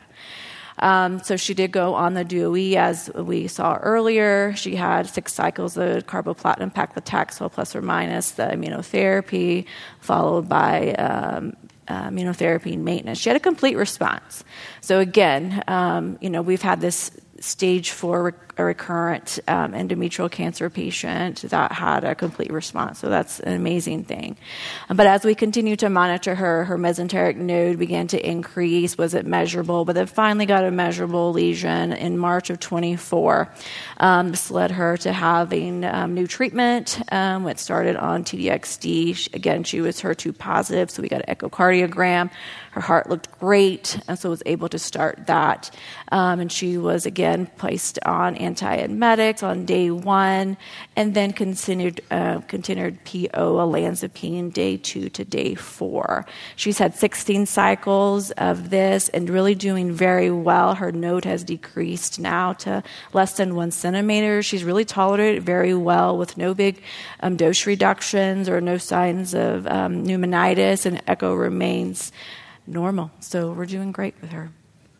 Um, so she did go on the D O E, as we saw earlier. She had six cycles of carboplatin paclitaxel plus or minus the immunotherapy, followed by um, uh, immunotherapy and maintenance. She had a complete response. So again, um, you know, we've had this stage four rec- a recurrent um, endometrial cancer patient that had a complete response. So that's an amazing thing. But as we continue to monitor her, her mesenteric node began to increase. Was it measurable? But it finally got a measurable lesion in March of twenty-four. Um, this led her to having um, new treatment. Um, it started on T D X D. She, again, she was H E R two positive, so we got an echocardiogram. Her heart looked great, and so was able to start that. Um, and she was, again, placed on antiemetics on day one, and then continued uh, continued P O olanzapine day two to day four. She's had sixteen cycles of this and really doing very well. Her node has decreased now to less than one centimeter. She's really tolerated very well with no big um, dose reductions or no signs of um, pneumonitis, and echo remains normal. So we're doing great with her.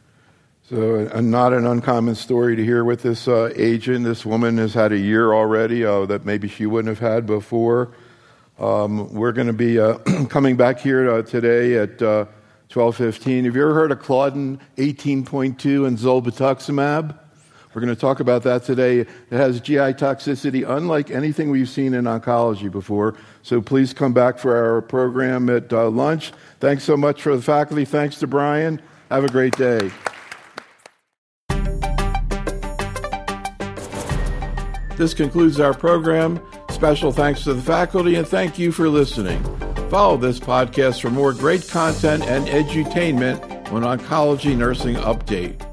So uh, not an uncommon story to hear with this uh, agent. This woman has had a year already uh, that maybe she wouldn't have had before. Um, we're going to be uh, coming back here uh, today at uh, twelve fifteen. Have you ever heard of Claudin eighteen point two and zolbetuximab? We're going to talk about that today. It has G I toxicity unlike anything we've seen in oncology before. So please come back for our program at uh, lunch. Thanks so much for the faculty. Thanks to Brian. Have a great day. This concludes our program. Special thanks to the faculty, and thank you for listening. Follow this podcast for more great content and edutainment on Oncology Nursing Update.